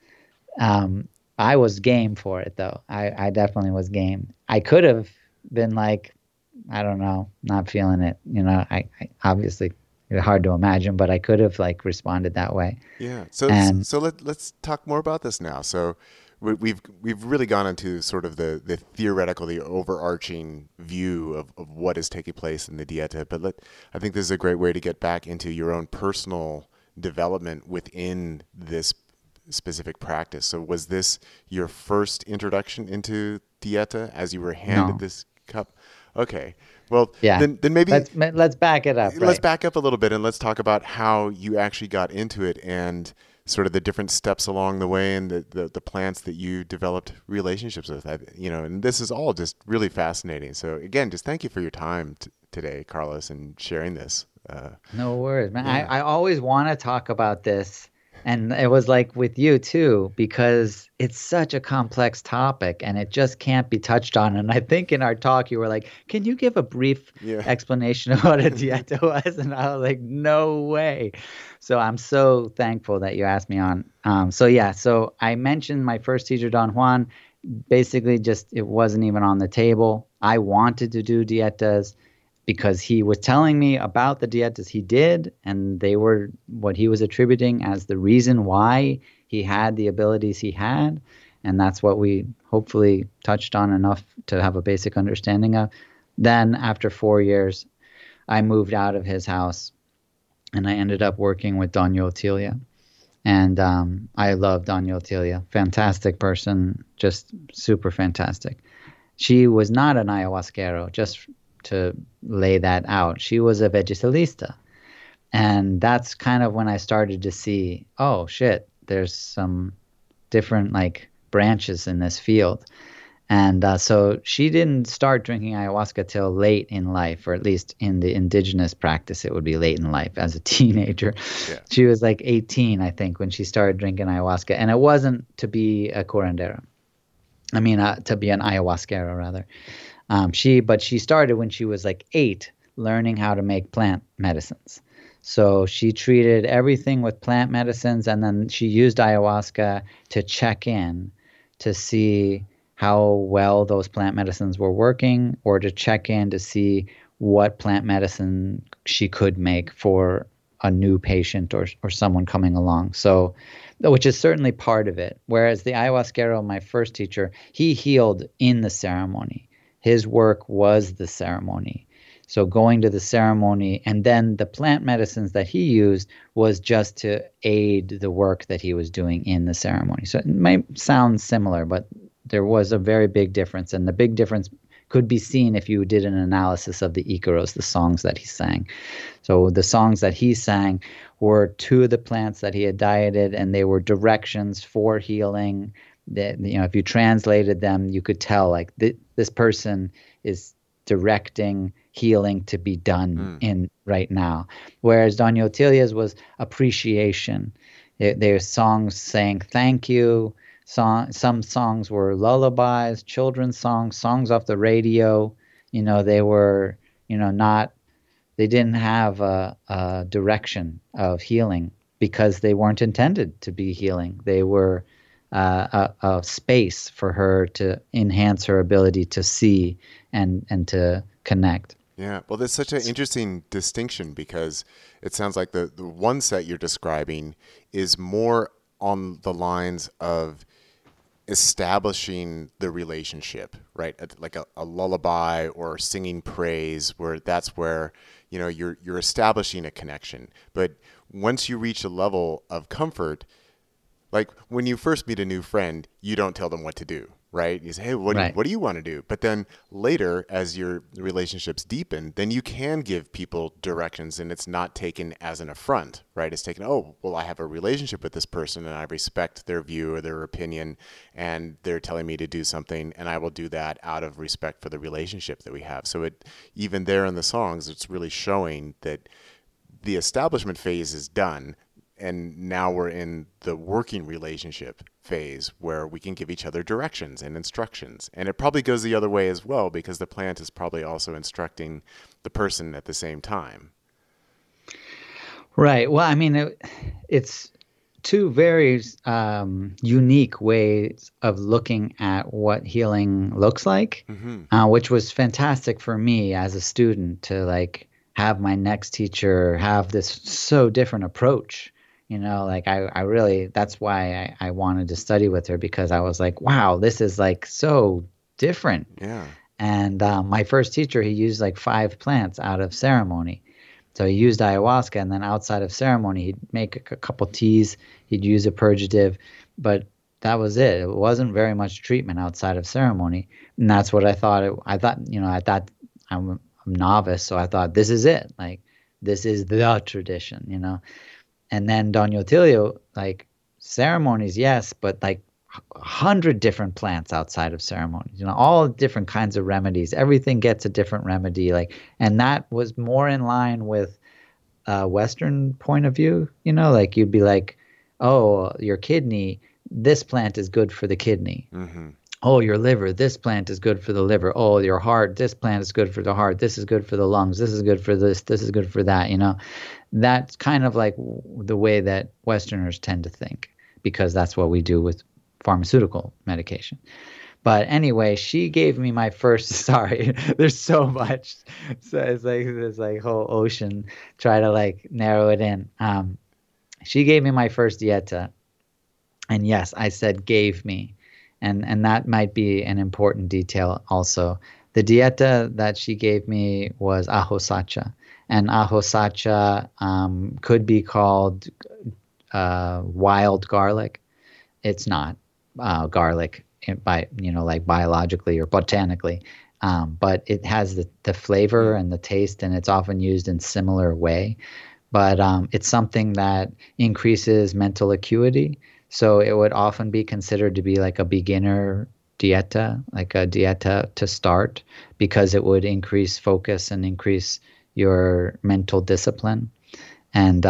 I was game for it though. I definitely was game. I could have been like, I don't know, not feeling it. I obviously, it's hard to imagine, but I could have like responded that way. Yeah. So let's talk more about this now. So we've really gone into sort of the theoretical, the overarching view of what is taking place in the dieta. But I think this is a great way to get back into your own personal development within this specific practice. So was this your first introduction into dieta as you were handed this cup? Okay. Well, yeah. Then maybe let's back it up. Let's back up a little bit and let's talk about how you actually got into it and sort of the different steps along the way and the plants that you developed relationships with. And this is all just really fascinating. So again, just thank you for your time today, Carlos, and sharing this. No worries, man. Yeah. I always want to talk about this And it was like with you too, because it's such a complex topic and it just can't be touched on. And I think in our talk, you were like, can you give a brief Yeah. explanation of what a dieta was? And I was like, no way. So I'm so thankful that you asked me on. So I mentioned my first teacher, Don Juan. Basically, just it wasn't even on the table. I wanted to do dietas because he was telling me about the dietas he did, and they were what he was attributing as the reason why he had the abilities he had. And that's what we hopefully touched on enough to have a basic understanding of. Then, after 4 years, I moved out of his house and I ended up working with Doña Otilia. And I love Doña Otilia. Fantastic person, just super fantastic. She was not an ayahuasquero, just to lay that out. She was a vegetalista. And that's kind of when I started to see, oh shit, there's some different like branches in this field. And so she didn't start drinking ayahuasca till late in life, or at least in the indigenous practice, it would be late in life as a teenager. Yeah. She was like 18, I think, when she started drinking ayahuasca. And it wasn't to be a curandera. I mean, to be an ayahuasquero, rather. But she started when she was like 8, learning how to make plant medicines. So she treated everything with plant medicines, and then she used ayahuasca to check in to see how well those plant medicines were working, or to check in to see what plant medicine she could make for a new patient or someone coming along. So, which is certainly part of it. Whereas the ayahuasquero, my first teacher, he healed in the ceremony. His work was the ceremony. So going to the ceremony, and then the plant medicines that he used was just to aid the work that he was doing in the ceremony. So it might sound similar, but there was a very big difference. And the big difference could be seen if you did an analysis of the Icaros, the songs that he sang. So the songs that he sang were to the plants that he had dieted, and they were directions for healing. That, if you translated them, you could tell like this person is directing healing to be done in right now. Whereas Doña Otilia's was appreciation. Their songs saying thank you. Some songs were lullabies, children's songs off the radio. They were, they didn't have a direction of healing because they weren't intended to be healing. They were a space for her to enhance her ability to see and to connect. Yeah, well, there's such an interesting distinction because it sounds like the one set you're describing is more on the lines of establishing the relationship, right? Like a lullaby or singing praise, where that's where you're establishing a connection. But once you reach a level of comfort, like when you first meet a new friend, you don't tell them what to do, right? You say, hey, what do you want to do? But then later, as your relationships deepen, then you can give people directions, and it's not taken as an affront, right? It's taken, oh, well, I have a relationship with this person and I respect their view or their opinion, and they're telling me to do something, and I will do that out of respect for the relationship that we have. So even there in the songs, it's really showing that the establishment phase is done. And now we're in the working relationship phase where we can give each other directions and instructions. And it probably goes the other way as well, because the plant is probably also instructing the person at the same time. Right. Well, I mean, it's two very unique ways of looking at what healing looks like, which was fantastic for me as a student to like have my next teacher have this so different approach. I really, that's why I wanted to study with her, because I was like, wow, this is like so different. Yeah. And my first teacher, he used like 5 plants out of ceremony. So he used ayahuasca, and then outside of ceremony, he'd make a couple teas, he'd use a purgative, but that was it. It wasn't very much treatment outside of ceremony. And that's what I thought. I thought I'm a novice, so I thought this is it. Like, this is the tradition, And then Doña Otilia, like ceremonies, yes, but like 100 different plants outside of ceremonies, all different kinds of remedies. Everything gets a different remedy. And that was more in line with a Western point of view, like you'd be like, oh, your kidney, this plant is good for the kidney. Mm-hmm. Oh, your liver, this plant is good for the liver. Oh, your heart, this plant is good for the heart. This is good for the lungs. This is good for this is good for that. That's kind of like the way that Westerners tend to think, because that's what we do with pharmaceutical medication. But anyway, she gave me my first, sorry, there's so much. So it's like this like whole ocean, try to like narrow it in. She gave me my first dieta. And yes, I said gave me. And that might be an important detail also. The dieta that she gave me was ajo sacha. And ajo sacha could be called wild garlic. It's not garlic like biologically or botanically, but it has the flavor and the taste, and it's often used in similar way. But it's something that increases mental acuity. So it would often be considered to be like a beginner dieta, like a dieta to start, because it would increase focus and increase your mental discipline. And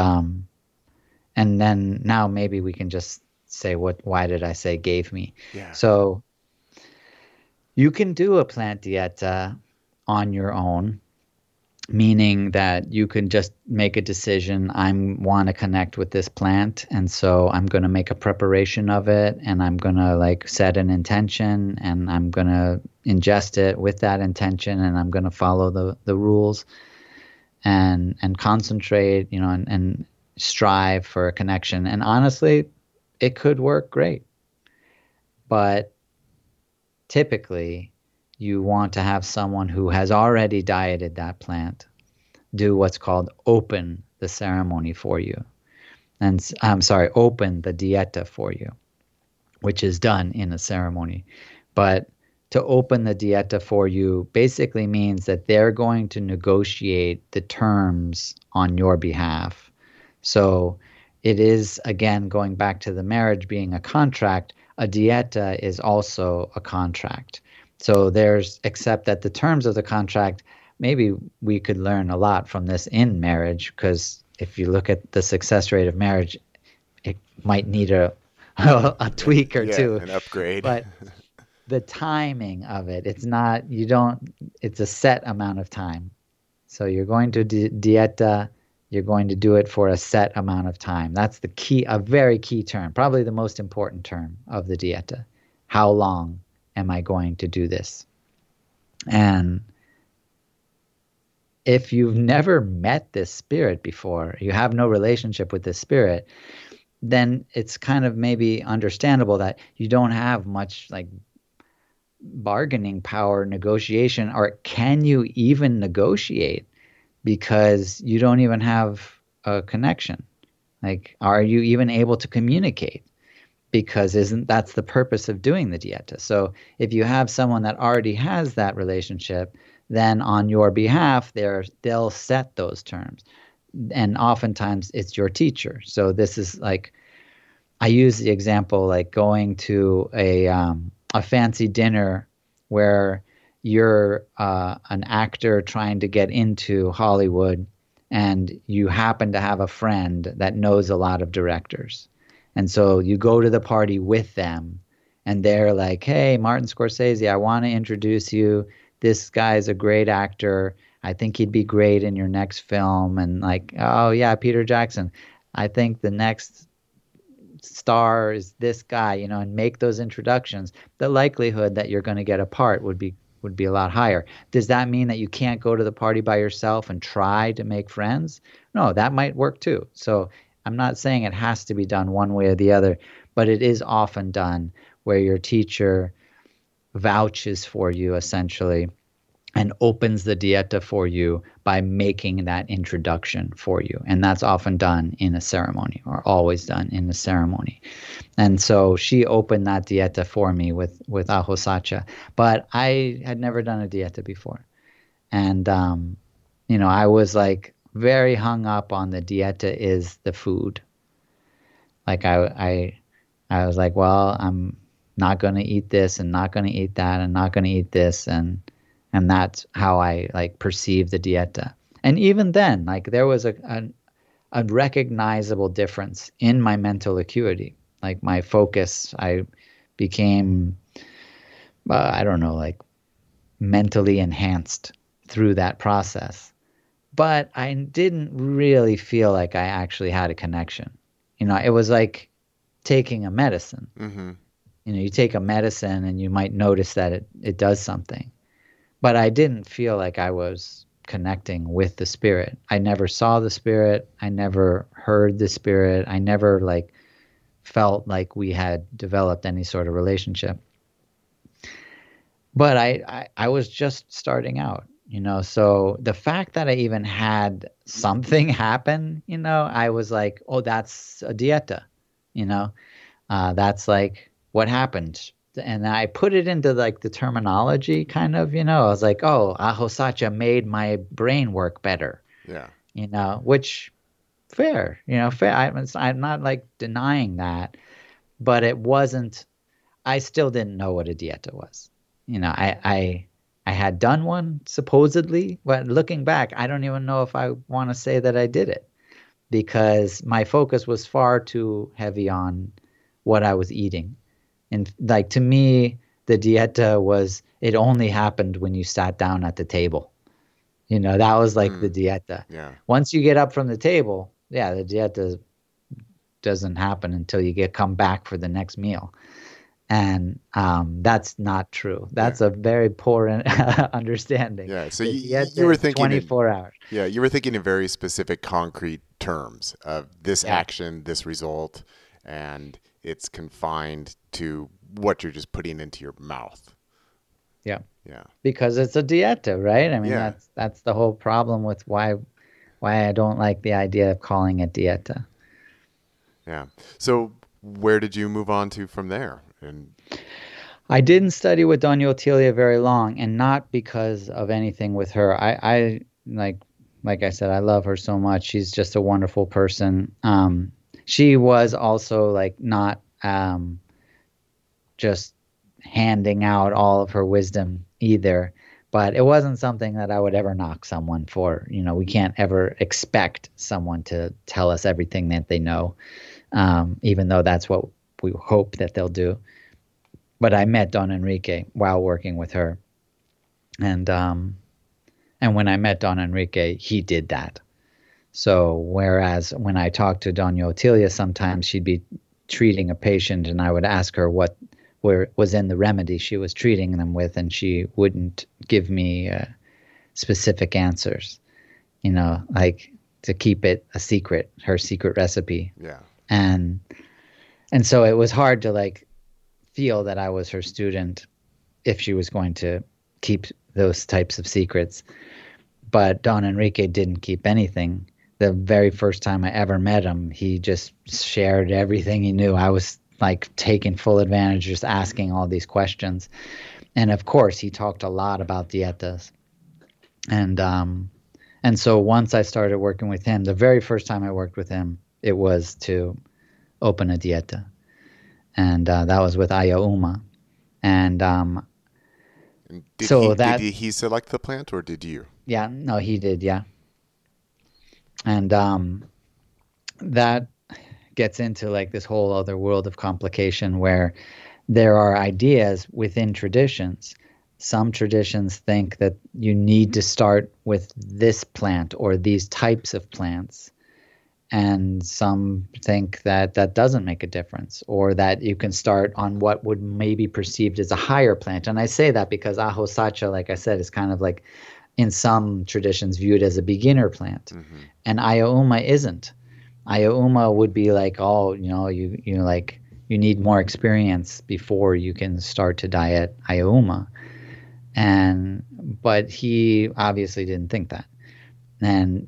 then now maybe we can just say why did I say gave me? Yeah. So you can do a plant dieta on your own, meaning that you can just make a decision. I want to connect with this plant, and so I'm going to make a preparation of it, and I'm going to like set an intention, and I'm going to ingest it with that intention, and I'm going to follow the rules and concentrate, and strive for a connection. And honestly, it could work great. But typically, you want to have someone who has already dieted that plant do what's called open the ceremony for you. And open the dieta for you, which is done in a ceremony. But to open the dieta for you basically means that they're going to negotiate the terms on your behalf. So it is, again, going back to the marriage being a contract, a dieta is also a contract. So except that the terms of the contract, maybe we could learn a lot from this in marriage, because if you look at the success rate of marriage, it might need a tweak or two. An upgrade. But the timing of it, it's a set amount of time. So you're going to dieta, you're going to do it for a set amount of time. That's the key, a very key term, probably the most important term of the dieta. How long am I going to do this? And if you've never met this spirit before, you have no relationship with this spirit, then it's kind of maybe understandable that you don't have much like bargaining power, negotiation, or can you even negotiate? Because you don't even have a connection. Like, are you even able to communicate? Because that's the purpose of doing the dieta. So if you have someone that already has that relationship, then on your behalf, they'll set those terms. And oftentimes it's your teacher. So this is like, I use the example like going to a fancy dinner where you're an actor trying to get into Hollywood, and you happen to have a friend that knows a lot of directors. And so you go to the party with them, and they're like, hey, Martin Scorsese, I want to introduce you. This guy's a great actor. I think he'd be great in your next film. And like, oh, yeah, Peter Jackson. I think the next star is this guy, and make those introductions. The likelihood that you're going to get a part would be a lot higher. Does that mean that you can't go to the party by yourself and try to make friends? No, that might work too. So I'm not saying it has to be done one way or the other, but it is often done where your teacher vouches for you essentially and opens the dieta for you by making that introduction for you. And that's often done in a ceremony, or always done in a ceremony. And so she opened that dieta for me with ajo sacha. But I had never done a dieta before. And, I was like very hung up on the dieta is the food. Like I was like, well, I'm not going to eat this and not going to eat that and not going to eat this. And that's how I like perceive the dieta. And even then, like there was a a recognizable difference in my mental acuity. Like my focus, I became, I don't know, like mentally enhanced through that process. But I didn't really feel like I actually had a connection. It was like taking a medicine. Mm-hmm. You take a medicine and you might notice that it does something. But I didn't feel like I was connecting with the spirit. I never saw the spirit. I never heard the spirit. I never like felt like we had developed any sort of relationship. But I was just starting out, so the fact that I even had something happen, I was like, oh, that's a dieta, that's like what happened. And I put it into like the terminology kind of, I was like, oh, Aho Sacha made my brain work better. Yeah. Which fair, fair. I'm not like denying that, but it wasn't, I still didn't know what a dieta was. I had done one supposedly, but looking back, I don't even know if I want to say that I did it because my focus was far too heavy on what I was eating. And like to me, the dieta was, it only happened when you sat down at the table. That was like the dieta. Yeah. Once you get up from the table, yeah, the dieta doesn't happen until you come back for the next meal. And that's not true. That's a very poor understanding. Yeah. So you were thinking 24 hours. Yeah, you were thinking in very specific, concrete terms of this action, this result, and it's confined to what you're just putting into your mouth. Yeah. Yeah. Because it's a dieta, right? I mean, that's the whole problem with why I don't like the idea of calling it dieta. Yeah. So where did you move on to from there? And I didn't study with Doña Otilia very long, and not because of anything with her. I like I said, I love her so much. She's just a wonderful person. She was also like not just handing out all of her wisdom either, but it wasn't something that I would ever knock someone for. We can't ever expect someone to tell us everything that they know, even though that's what we hope that they'll do. But I met Don Enrique while working with her. And when I met Don Enrique, he did that. So whereas when I talked to Doña Otilia, sometimes she'd be treating a patient and I would ask her what was in the remedy she was treating them with, and she wouldn't give me specific answers, like to keep it a secret, her secret recipe. Yeah. And so it was hard to like feel that I was her student if she was going to keep those types of secrets. But Don Enrique didn't keep anything. The very first time I ever met him, he just shared everything he knew. I was like taking full advantage, just asking all these questions. And of course, he talked a lot about dietas. And so once I started working with him, the very first time I worked with him, it was to open a dieta. And that was with Aya Uma. And did he select the plant or did you? Yeah, no, he did, yeah. And that gets into like this whole other world of complication where there are ideas within traditions. Some traditions think that you need to start with this plant or these types of plants. And some think that that doesn't make a difference, or that you can start on what would maybe perceived as a higher plant. And I say that because Aho Sacha, like I said, is kind of like in some traditions viewed as a beginner plant. Mm-hmm. And Aya Uma isn't. Aya Uma would be like, oh, you need more experience before you can start to diet Aya Uma. But he obviously didn't think that. And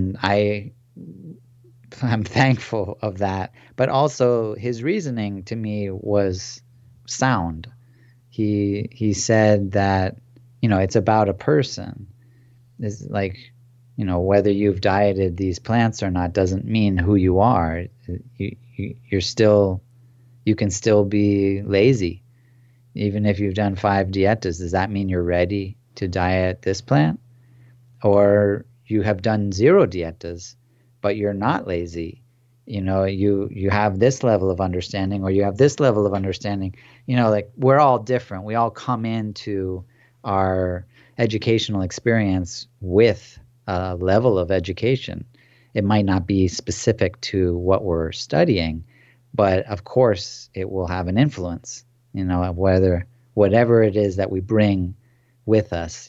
I'm thankful of that. But also his reasoning to me was sound. He said that, it's about a person. It's like, whether you've dieted these plants or not doesn't mean who you are. You can still be lazy. Even if you've done 5 dietas, does that mean you're ready to diet this plant? Or you have done 0 dietas, but you're not lazy. You have this level of understanding, or you have this level of understanding. Like, we're all different. We all come into our educational experience with a level of education. It might not be specific to what we're studying, but of course it will have an influence, of whatever it is that we bring with us,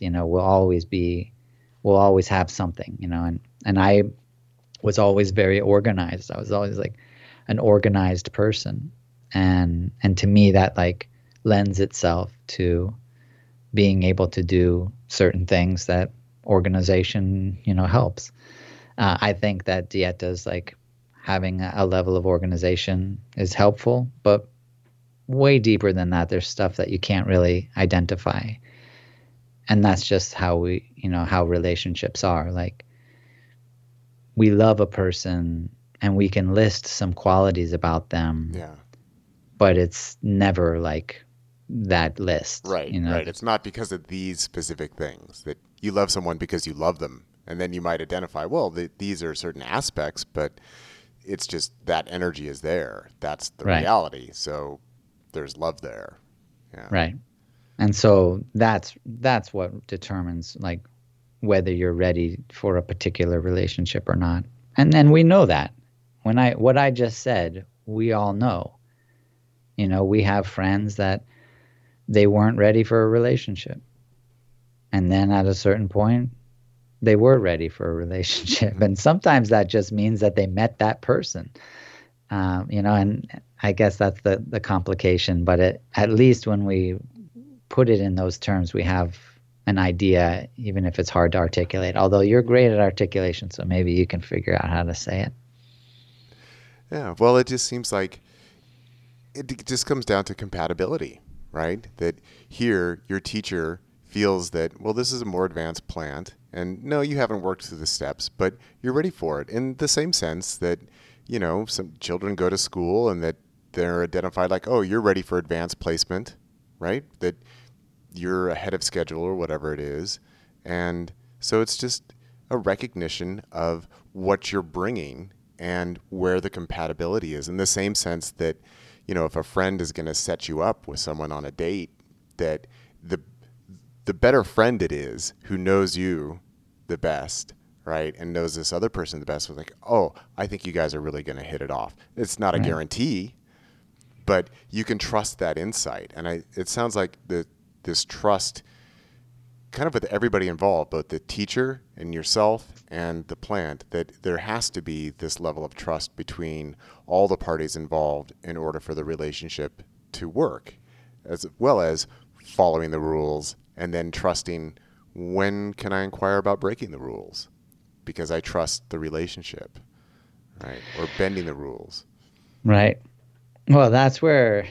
we'll always have something, and I was always very organized. I was always like an organized person. And to me, that like lends itself to being able to do certain things that organization, helps. I think that dietas, like having a level of organization, is helpful, but way deeper than that, there's stuff that you can't really identify. And that's just how how relationships are. Like, we love a person and we can list some qualities about them. Yeah. But it's never like that list. Right, right. It's not because of these specific things that you love someone because you love them. And then you might identify, well, these are certain aspects, but it's just that energy is there. That's the reality. So there's love there. Yeah. Right. And so that's what determines like whether you're ready for a particular relationship or not. And then we know that. What I just said, we all know. We have friends that they weren't ready for a relationship. And then at a certain point, they were ready for a relationship. And sometimes that just means that they met that person. And I guess that's the complication. But at least when we put it in those terms, we have an idea, even if it's hard to articulate. Although you're great at articulation, so maybe you can figure out how to say it. Yeah, well, it just seems like it just comes down to compatibility, right? That here, your teacher feels that, well, this is a more advanced plant, and no, you haven't worked through the steps, but you're ready for it. In the same sense that, some children go to school and that they're identified like, oh, you're ready for advanced placement, right? That you're ahead of schedule or whatever it is. And so it's just a recognition of what you're bringing and where the compatibility is, in the same sense that, if a friend is going to set you up with someone on a date, that the better friend it is who knows you the best, right, and knows this other person the best, was like, oh, I think you guys are really going to hit it off. It's not a guarantee, but you can trust that insight. And it sounds like this trust kind of with everybody involved, both the teacher and yourself and the plant, that there has to be this level of trust between all the parties involved in order for the relationship to work, as well as following the rules and then trusting, when can I inquire about breaking the rules? Because I trust the relationship, right? Or bending the rules. Right. Well, that's where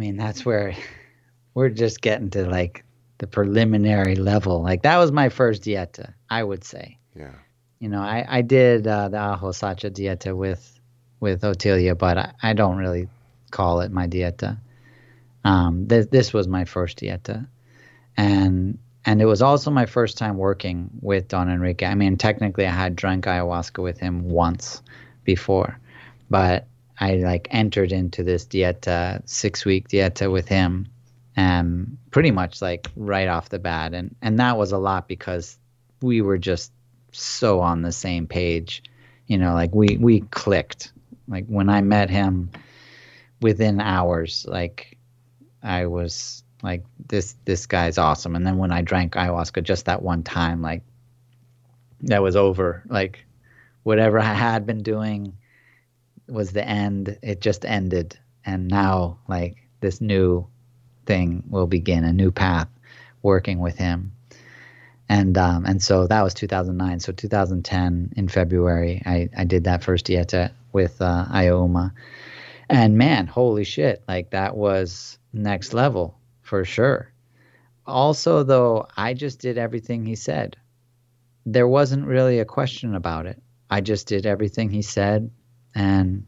we're just getting to like the preliminary level. Like, that was my first dieta, I would say. Yeah. I did the Aho Sacha dieta with Otilia, but I don't really call it my dieta. This was my first dieta. And it was also my first time working with Don Enrique. I mean, technically I had drank ayahuasca with him once before, but I like entered into this dieta, 6-week dieta with him, pretty much like right off the bat. And that was a lot because we were just so on the same page, like we clicked. Like, when I met him, within hours, like, I was like, this guy's awesome. And then when I drank ayahuasca just that one time, like, that was over. Like, whatever I had been doing was the end. It just ended. And now, like, this new thing will begin, a new path, working with him. And so that was 2009. So 2010 in February, I did that first dieta with Ayauma. And man, holy shit, like, that was next level for sure. Also, though, I just did everything he said. There wasn't really a question about it. I just did everything he said, and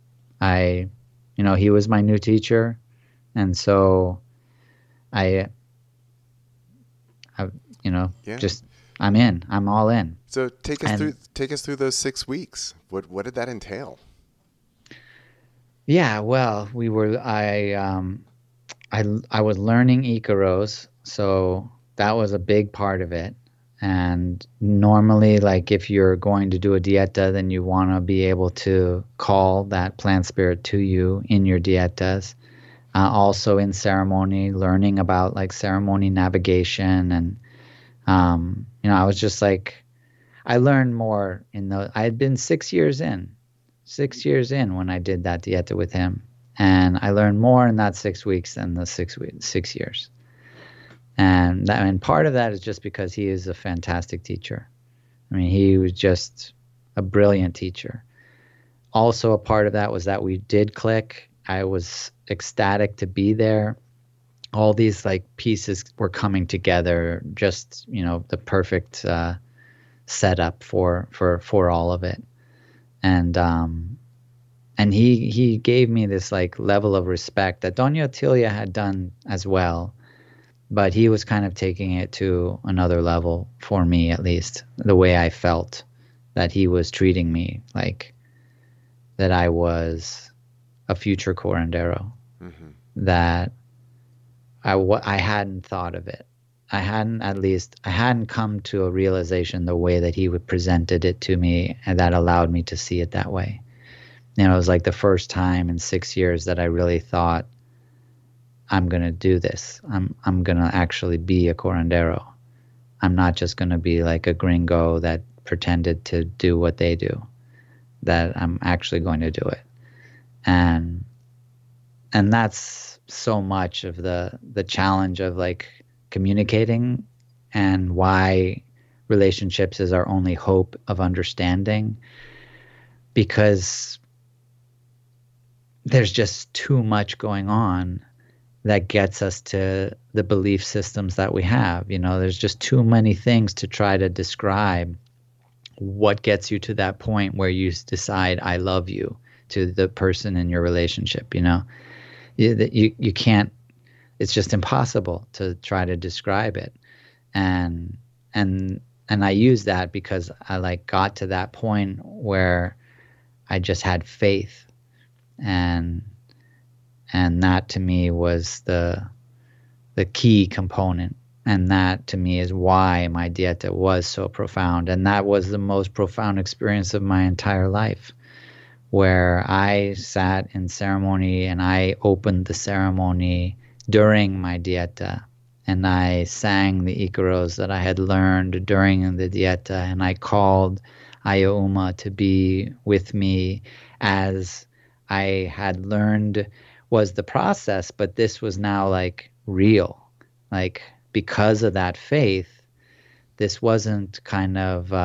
he was my new teacher. And so I I'm in. I'm all in. So take us through those 6 weeks. What did that entail? Yeah, well, I was learning Icaros, so that was a big part of it. And normally, like if you're going to do a dieta, then you want to be able to call that plant spirit to you in your dietas. Also in ceremony, learning about like ceremony navigation, and I was just like, I learned more I had been 6 years in when I did that dieta with him, and I learned more in that 6 weeks than the 6 years. And part of that is just because he is a fantastic teacher. I mean, he was just a brilliant teacher. Also, a part of that was that we did click. I was ecstatic to be there. All these like pieces were coming together, just, the perfect setup for all of it. And he gave me this like level of respect that Doña Otilia had done as well. But he was kind of taking it to another level for me, at least, the way I felt that he was treating me, like that I was a future curandero, that I hadn't thought of it. I hadn't come to a realization the way that he would presented it to me, and that allowed me to see it that way. It was like the first time in 6 years that I really thought, I'm going to do this. I'm going to actually be a curandero. I'm not just going to be like a gringo that pretended to do what they do, that I'm actually going to do it. And that's so much of the challenge of like communicating, and why relationships is our only hope of understanding, because there's just too much going on that gets us to the belief systems that we have. There's just too many things to try to describe what gets you to that point where you decide I love you to the person in your relationship. You can't, it's just impossible to try to describe it. And I use that because I like got to that point where I just had faith, and that to me was the key component. And that to me is why my dieta was so profound. And that was the most profound experience of my entire life, where I sat in ceremony and I opened the ceremony during my dieta, and I sang the Icaros that I had learned during the dieta, and I called Ayauma to be with me as I had learned was the process, but this was now like real. Like, because of that faith, this wasn't kind of,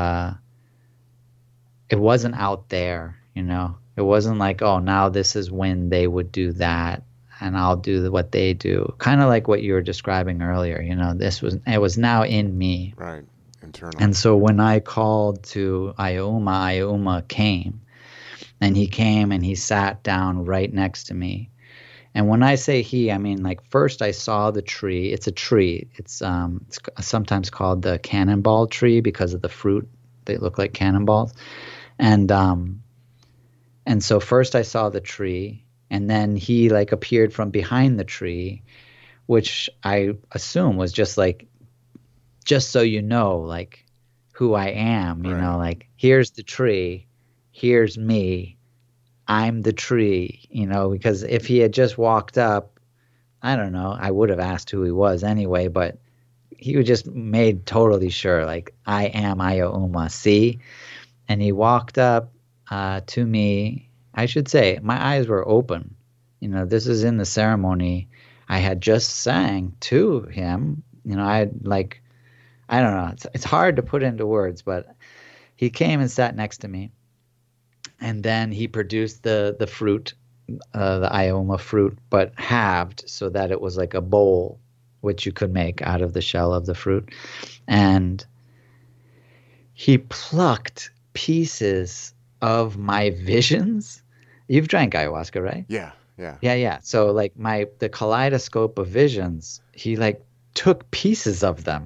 it wasn't out there, It wasn't like, oh, now this is when they would do that, and I'll do what they do. Kind of like what you were describing earlier, it was now in me. Right, internal. And so when I called to Ayauma came, and he came and he sat down right next to me. And when I say he, I mean, like, first I saw the tree. It's a tree. It's sometimes called the cannonball tree because of the fruit. They look like cannonballs. And so first I saw the tree, and then he like appeared from behind the tree, which I assume was just so you know, like, who I am, right. Like, here's the tree, here's me. I'm the tree, because if he had just walked up, I don't know, I would have asked who he was anyway, but he was just made totally sure, like, I am Ayauma, see? And he walked up to me. I should say, my eyes were open. This is in the ceremony. I had just sang to him. I don't know, it's hard to put into words, but he came and sat next to me. And then he produced the fruit, the Ayauma fruit, but halved so that it was like a bowl, which you could make out of the shell of the fruit. And he plucked pieces of my visions. You've drank ayahuasca, right? Yeah. Yeah. So like the kaleidoscope of visions, he like took pieces of them.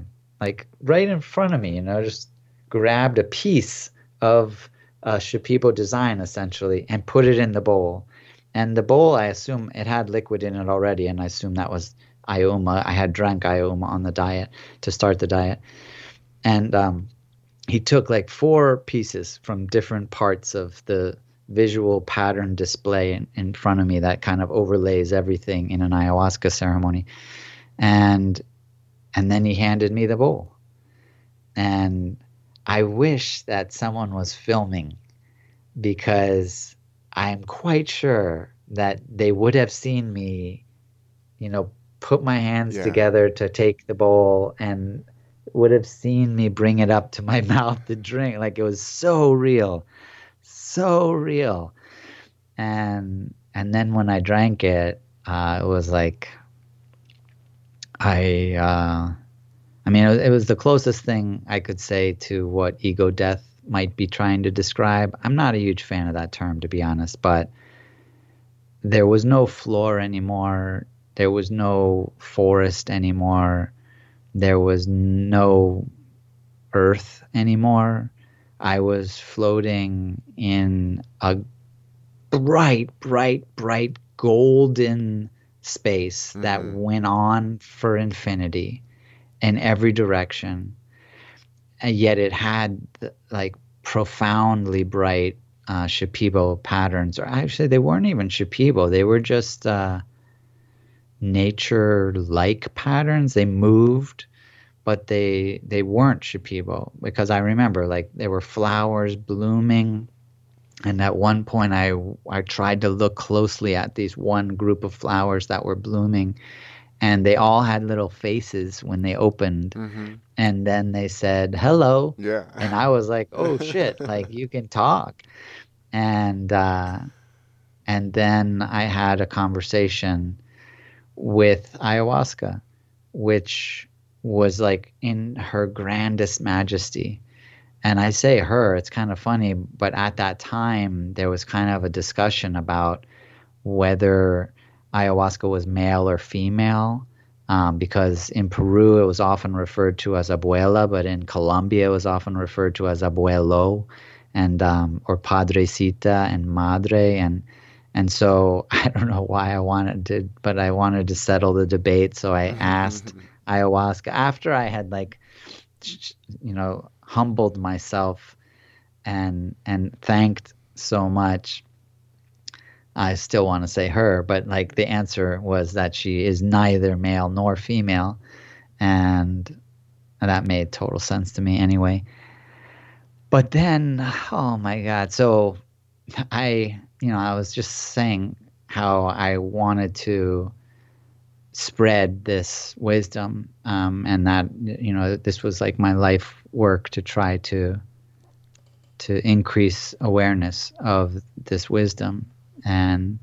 like right in front of me, just grabbed a piece of a Shipibo design essentially and put it in the bowl. And the bowl, I assume it had liquid in it already, and I assume that was Ioma. I had drank Ioma on the diet to start the diet. And he took like 4 pieces from different parts of the visual pattern display in front of me that kind of overlays everything in an ayahuasca ceremony. And then he handed me the bowl. And I wish that someone was filming, because I'm quite sure that they would have seen me, put my hands together to take the bowl, and would have seen me bring it up to my mouth to drink. Like, it was so real, so real. And then when I drank it, it was like, it was the closest thing I could say to what ego death might be trying to describe. I'm not a huge fan of that term, to be honest, but there was no floor anymore. There was no forest anymore. There was no earth anymore. I was floating in a bright, bright, bright golden space that went on for infinity in every direction. And yet it had like profoundly bright Shipibo patterns. Or actually, they weren't even Shipibo. They were just nature-like patterns. They moved, but they weren't Shipibo, because I remember like there were flowers blooming, and at one point I tried to look closely at these one group of flowers that were blooming, and they all had little faces when they opened, and then they said hello. Yeah. And I was like, oh shit, like you can talk. And then I had a conversation with ayahuasca, which was like in her grandest majesty. And I say her, it's kind of funny, but at that time there was kind of a discussion about whether ayahuasca was male or female, because in Peru it was often referred to as abuela, but in Colombia it was often referred to as abuelo, and or padrecita and madre, and so I don't know why I wanted to settle the debate, so I asked ayahuasca after I had humbled myself and thanked so much. I still want to say her, but like the answer was that she is neither male nor female, and that made total sense to me anyway. But then, oh my God, so I was just saying how I wanted to spread this wisdom, and that this was like my life work to try to increase awareness of this wisdom, and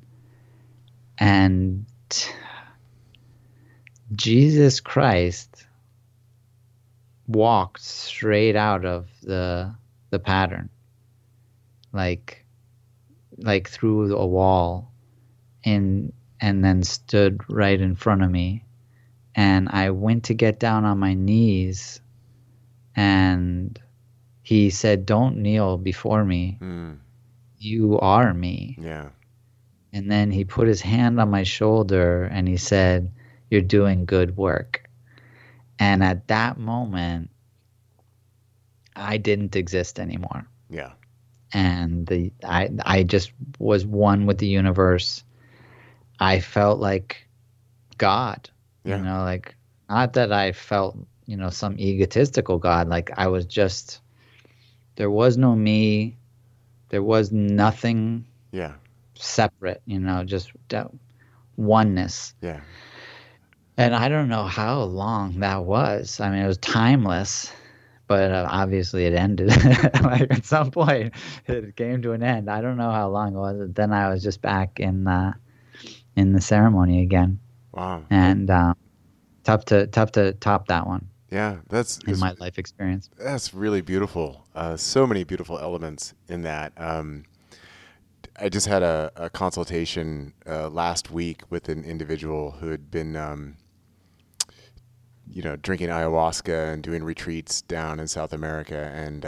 Jesus Christ walked straight out of the pattern, like through a wall, and then stood right in front of me. And I went to get down on my knees, and he said, "Don't kneel before me. You are me." Yeah. And then he put his hand on my shoulder and he said, "You're doing good work." And at that moment, I didn't exist anymore. Yeah. And I just was one with the universe. I felt like God, like, not that I felt, some egotistical God. Like I was just, there was no me. There was nothing separate, just oneness. Yeah. And I don't know how long that was. I mean, it was timeless, but obviously it ended. Like at some point it came to an end. I don't know how long it was. Then I was just back in the ceremony again. Wow. And tough to top that one. Yeah, that's in my life experience. That's really beautiful. So many beautiful elements in that. I just had a consultation last week with an individual who had been drinking ayahuasca and doing retreats down in South America. And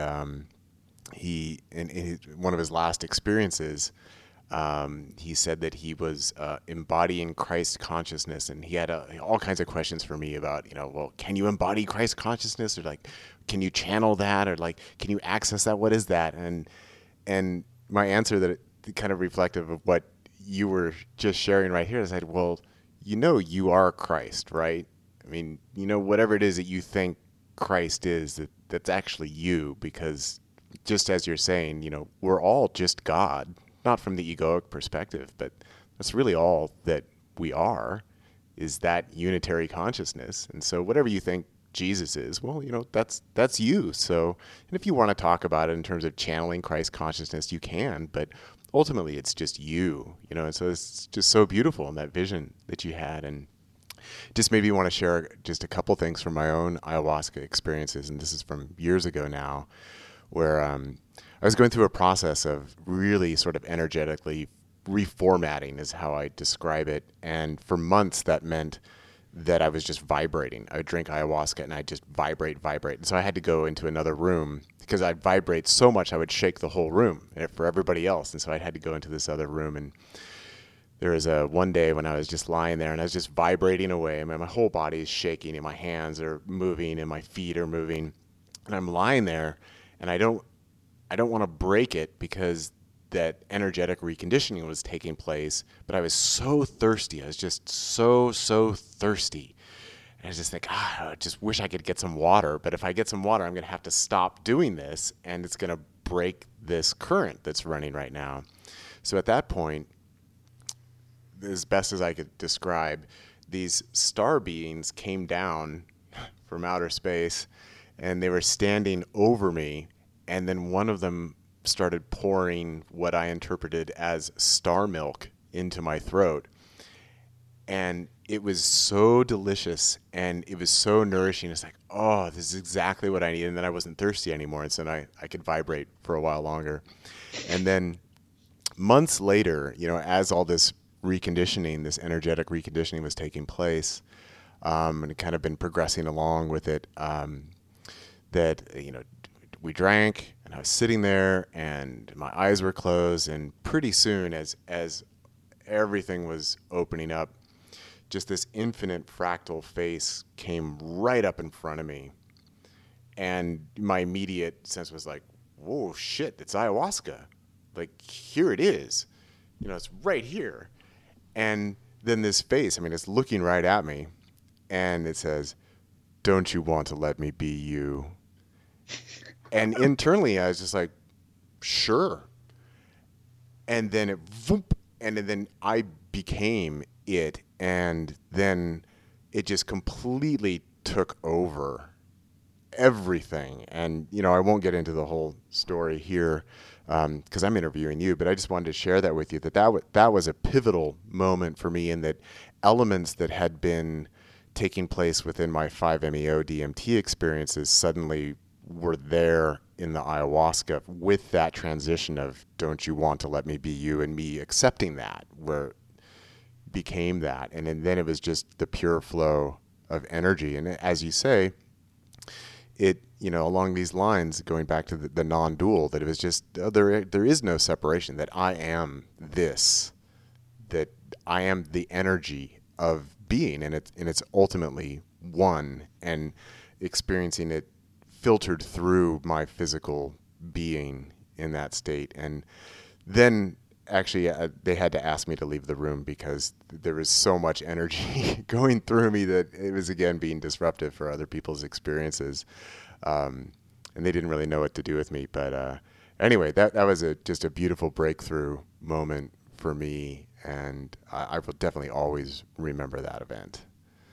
in one of his last experiences, he said that he was embodying Christ consciousness, and he had all kinds of questions for me about, well, can you embody Christ consciousness, or like, can you channel that, or like, can you access that? What is that? And my answer that kind of reflective of what you were just sharing right here is that, well, you are Christ, right? I mean, whatever it is that you think Christ is, that's actually you, because just as you're saying, we're all just God, not from the egoic perspective, but that's really all that we are, is that unitary consciousness. And so whatever you think Jesus is, well, that's you. So, and if you want to talk about it in terms of channeling Christ consciousness, you can, but ultimately it's just you, and so it's just so beautiful in that vision that you had. And just maybe want to share just a couple things from my own ayahuasca experiences. And this is from years ago now, where I was going through a process of really sort of energetically reformatting is how I describe it. And for months that meant that I was just vibrating. I would drink ayahuasca and I'd just vibrate. And so I had to go into another room because I'd vibrate so much I would shake the whole room for everybody else. And so I had to go into this other room. And there was one day when I was just lying there and I was just vibrating away. I mean, my whole body is shaking and my hands are moving and my feet are moving. And I'm lying there and I don't want to break it because that energetic reconditioning was taking place, but I was so thirsty. I was just so thirsty. And I was just like, I just wish I could get some water. But if I get some water, I'm going to have to stop doing this, and it's going to break this current that's running right now. So at that point, as best as I could describe, these star beings came down from outer space, and they were standing over me, and then one of them started pouring what I interpreted as star milk into my throat. And it was so delicious and it was so nourishing. It's like, oh, this is exactly what I need. And then I wasn't thirsty anymore. And so I could vibrate for a while longer. And then months later, as all this reconditioning, this energetic reconditioning was taking place, and it kind of been progressing along with it, we drank, and I was sitting there, and my eyes were closed, and pretty soon, as everything was opening up, just this infinite fractal face came right up in front of me, and my immediate sense was like, whoa, shit, it's ayahuasca. Like, here it is. It's right here. And then this face, it's looking right at me, and it says, don't you want to let me be you? And internally, I was just like, sure. And then and then I became it. And then it just completely took over everything. And, I won't get into the whole story here because I'm interviewing you, but I just wanted to share that with you, that was a pivotal moment for me, in that elements that had been taking place within my 5-MeO DMT experiences suddenly were there in the ayahuasca, with that transition of don't you want to let me be you, and me accepting that, where it became that. And then it was just the pure flow of energy. And as you say, it, along these lines, going back to the non-dual, that it was just, there is no separation, that I am this, that I am the energy of being, and it's ultimately one, and experiencing it filtered through my physical being in that state. And then actually they had to ask me to leave the room because there was so much energy going through me that it was, again, being disruptive for other people's experiences. And they didn't really know what to do with me. But anyway, that was just a beautiful breakthrough moment for me. And I will definitely always remember that event.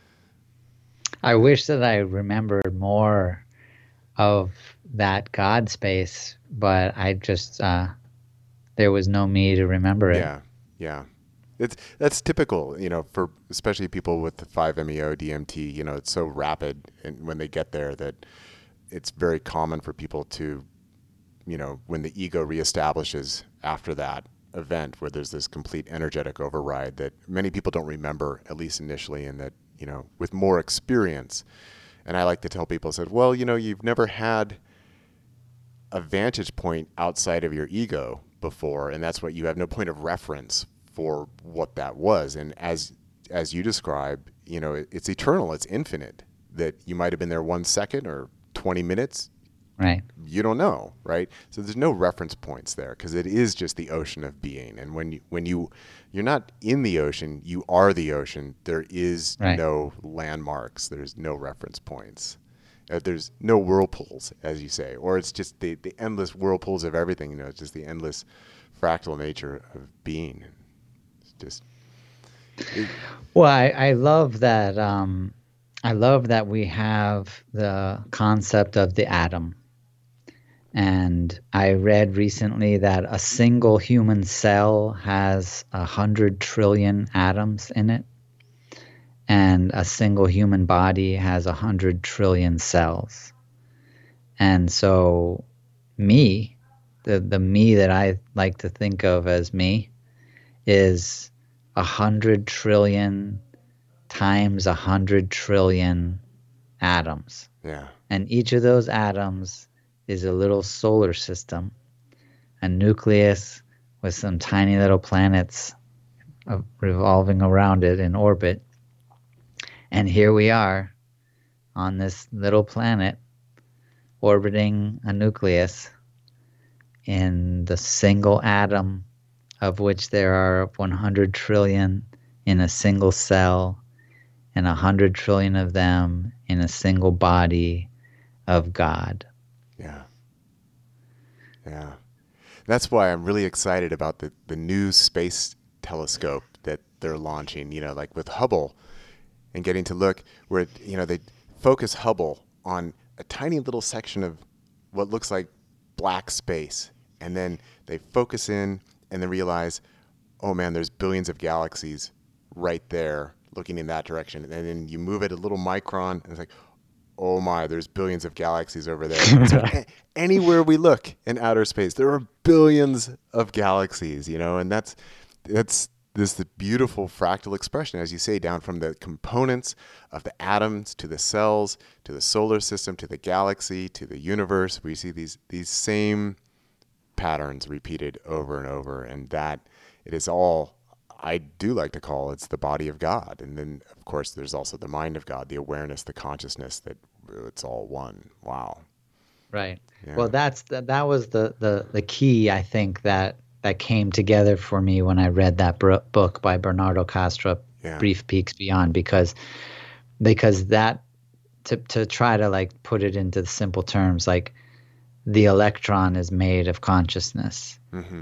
I wish that I remembered more of that God space, but I just, there was no me to remember it. Yeah. That's typical, for especially people with the 5-MeO DMT, it's so rapid, and when they get there, that it's very common for people to, when the ego reestablishes after that event, where there's this complete energetic override that many people don't remember, at least initially, and that, with more experience, And I like to tell people, said, well, you've never had a vantage point outside of your ego before, and that's what you have no point of reference for what that was. And as you describe, it's eternal, it's infinite, that you might have been there 1 second or 20 minutes. Right. You don't know, right? So there's no reference points there, because it is just the ocean of being. And when you're not in the ocean, you are the ocean. There is no landmarks. There's no reference points. There's no whirlpools, as you say, or it's just the endless whirlpools of everything. It's just the endless fractal nature of being. It's just. Well, I love that. I love that we have the concept of the atom. And I read recently that a single human cell has 100 trillion atoms in it. And a single human body has 100 trillion cells. And so me, the me that I like to think of as me, is 100 trillion times 100 trillion atoms. Yeah. And each of those atoms is a little solar system, a nucleus with some tiny little planets revolving around it in orbit. And here we are on this little planet orbiting a nucleus in the single atom of which there are 100 trillion in a single cell and 100 trillion of them in a single body of God. Yeah. Yeah. That's why I'm really excited about the new space telescope that they're launching, like with Hubble, and getting to look where, they focus Hubble on a tiny little section of what looks like black space. And then they focus in and then realize, oh man, there's billions of galaxies right there looking in that direction. And then you move it a little micron and it's like, oh my, there's billions of galaxies over there. So anywhere we look in outer space, there are billions of galaxies, and that's the beautiful fractal expression, as you say, down from the components of the atoms to the cells, to the solar system, to the galaxy, to the universe. We see these same patterns repeated over and over, and that it is all, I do like to call it's the body of God. And then, of course, there's also the mind of God, the awareness, the consciousness, that it's all one. Wow. Right. Yeah. Well, that was the key, I think, that came together for me when I read that book by Bernardo Kastrup, Brief Peaks Beyond, because that, to try to put it into simple terms, the electron is made of consciousness. Mm-hmm.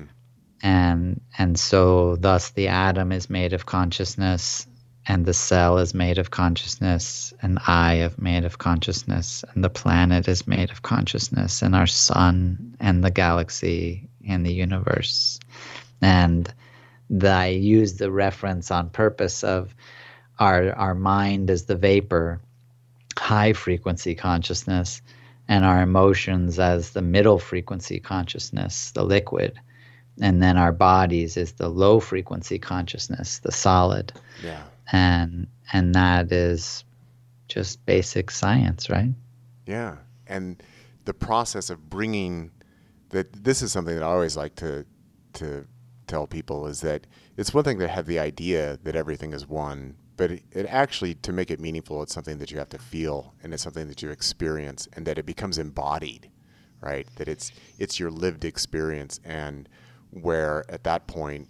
And so thus the atom is made of consciousness, and the cell is made of consciousness, and I am made of consciousness, and the planet is made of consciousness, and our sun and the galaxy and the universe. And I use the reference on purpose of our mind as the vapor, high frequency consciousness, and our emotions as the middle frequency consciousness, the liquid. And then our bodies is the low frequency consciousness, the solid. Yeah. And that is just basic science, right? Yeah. And the process of bringing that, this is something that I always like to tell people, is that it's one thing to have the idea that everything is one, but it actually, to make it meaningful, it's something that you have to feel, and it's something that you experience, and that it becomes embodied, right? That it's your lived experience, and where at that point,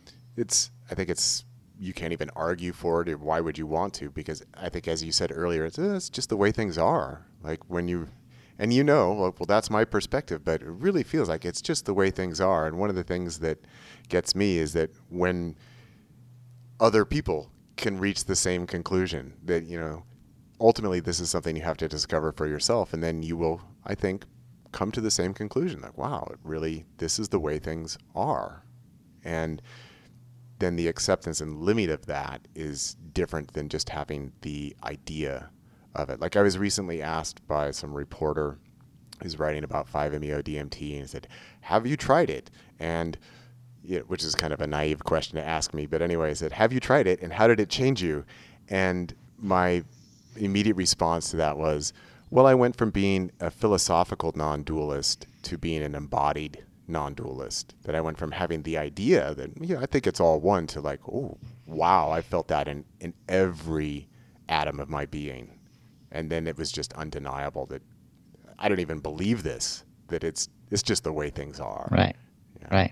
I think you can't even argue for it, or why would you want to? Because I think, as you said earlier, it's just the way things are. Like when you, and well, that's my perspective, but it really feels like it's just the way things are. And one of the things that gets me is that when other people can reach the same conclusion, that, ultimately this is something you have to discover for yourself, and then you will, I think, come to the same conclusion, like, wow, this is the way things are. And then the acceptance and limit of that is different than just having the idea of it. Like, I was recently asked by some reporter who's writing about 5-MeO-DMT, and he said, have you tried it? And which is kind of a naive question to ask me, but anyway, I said, have you tried it, and how did it change you? And my immediate response to that was, well, I went from being a philosophical non-dualist to being an embodied non-dualist. That I went from having the idea that, I think it's all one, to like, oh, wow, I felt that in every atom of my being. And then it was just undeniable that I don't even believe this, that it's just the way things are. Right. Yeah. Right.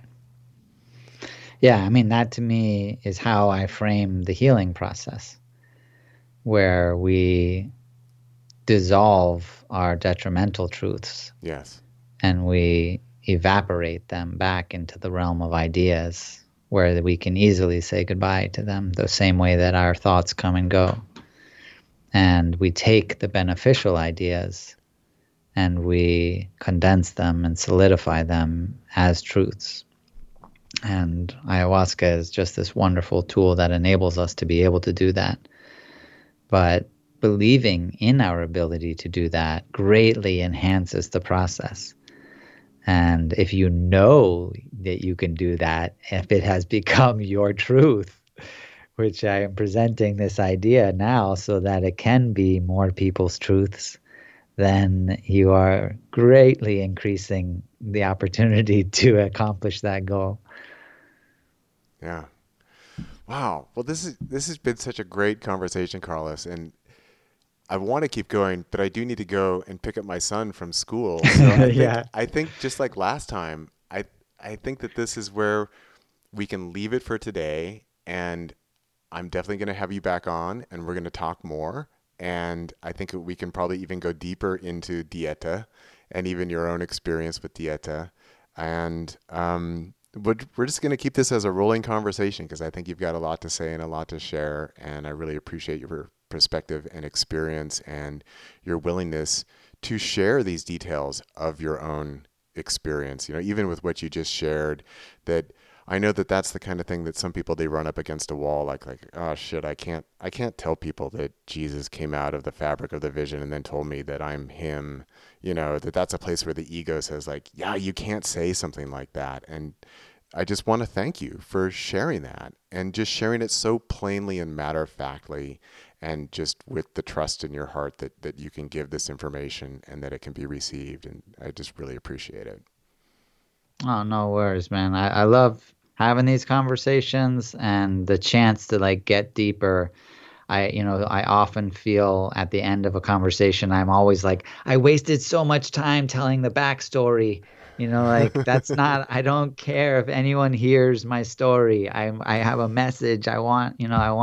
Yeah, I mean, that to me is how I frame the healing process, where we dissolve our detrimental truths. Yes. And we evaporate them back into the realm of ideas, where we can easily say goodbye to them, the same way that our thoughts come and go. And we take the beneficial ideas and we condense them and solidify them as truths. And ayahuasca is just this wonderful tool that enables us to be able to do that. But believing in our ability to do that greatly enhances the process. And if you know that you can do that, if it has become your truth, which I am presenting this idea now so that it can be more people's truths, then you are greatly increasing the opportunity to accomplish that goal. Yeah. Wow. Well, this has been such a great conversation, Carlos, and I want to keep going, but I do need to go and pick up my son from school. So I think just like last time, I think that this is where we can leave it for today, and I'm definitely going to have you back on, and we're going to talk more. And I think we can probably even go deeper into Dieta and even your own experience with Dieta. And we're just going to keep this as a rolling conversation, because I think you've got a lot to say and a lot to share. And I really appreciate your perspective and experience and your willingness to share these details of your own experience. Even with what you just shared, that I know that that's the kind of thing that some people, they run up against a wall, like, oh shit, I can't tell people that Jesus came out of the fabric of the vision and then told me that I'm him. That's a place where the ego says like, yeah, you can't say something like that. And I just want to thank you for sharing that, and just sharing it so plainly and matter-of-factly, and just with the trust in your heart that you can give this information and that it can be received. And I just really appreciate it. Oh, no worries, man. I love having these conversations and the chance to like get deeper. I often feel at the end of a conversation, I'm always like, I wasted so much time telling the backstory. Like that's not, I don't care if anyone hears my story. I have a message. I want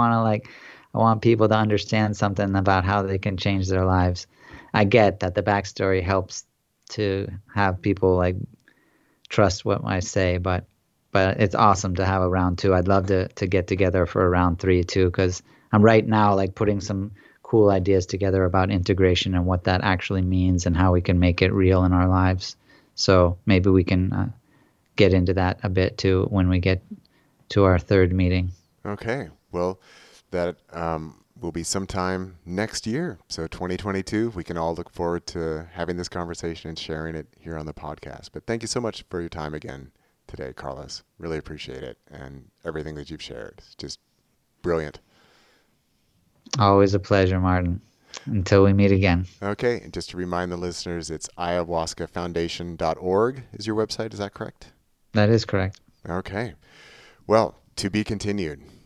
people to understand something about how they can change their lives. I get that the backstory helps to have people like trust what I say, but it's awesome to have a round 2. I'd love to get together for a round 3 too, because I'm right now like putting some cool ideas together about integration and what that actually means and how we can make it real in our lives. So maybe we can get into that a bit too when we get to our 3rd meeting. Okay. Well, that will be sometime next year. So 2022, we can all look forward to having this conversation and sharing it here on the podcast. But thank you so much for your time again today, Carlos. Really appreciate it. And everything that you've shared. It's just brilliant. Always a pleasure, Martin. Until we meet again. Okay. And just to remind the listeners, it's ayahuascafoundation.org is your website. Is that correct? That is correct. Okay. Well, to be continued.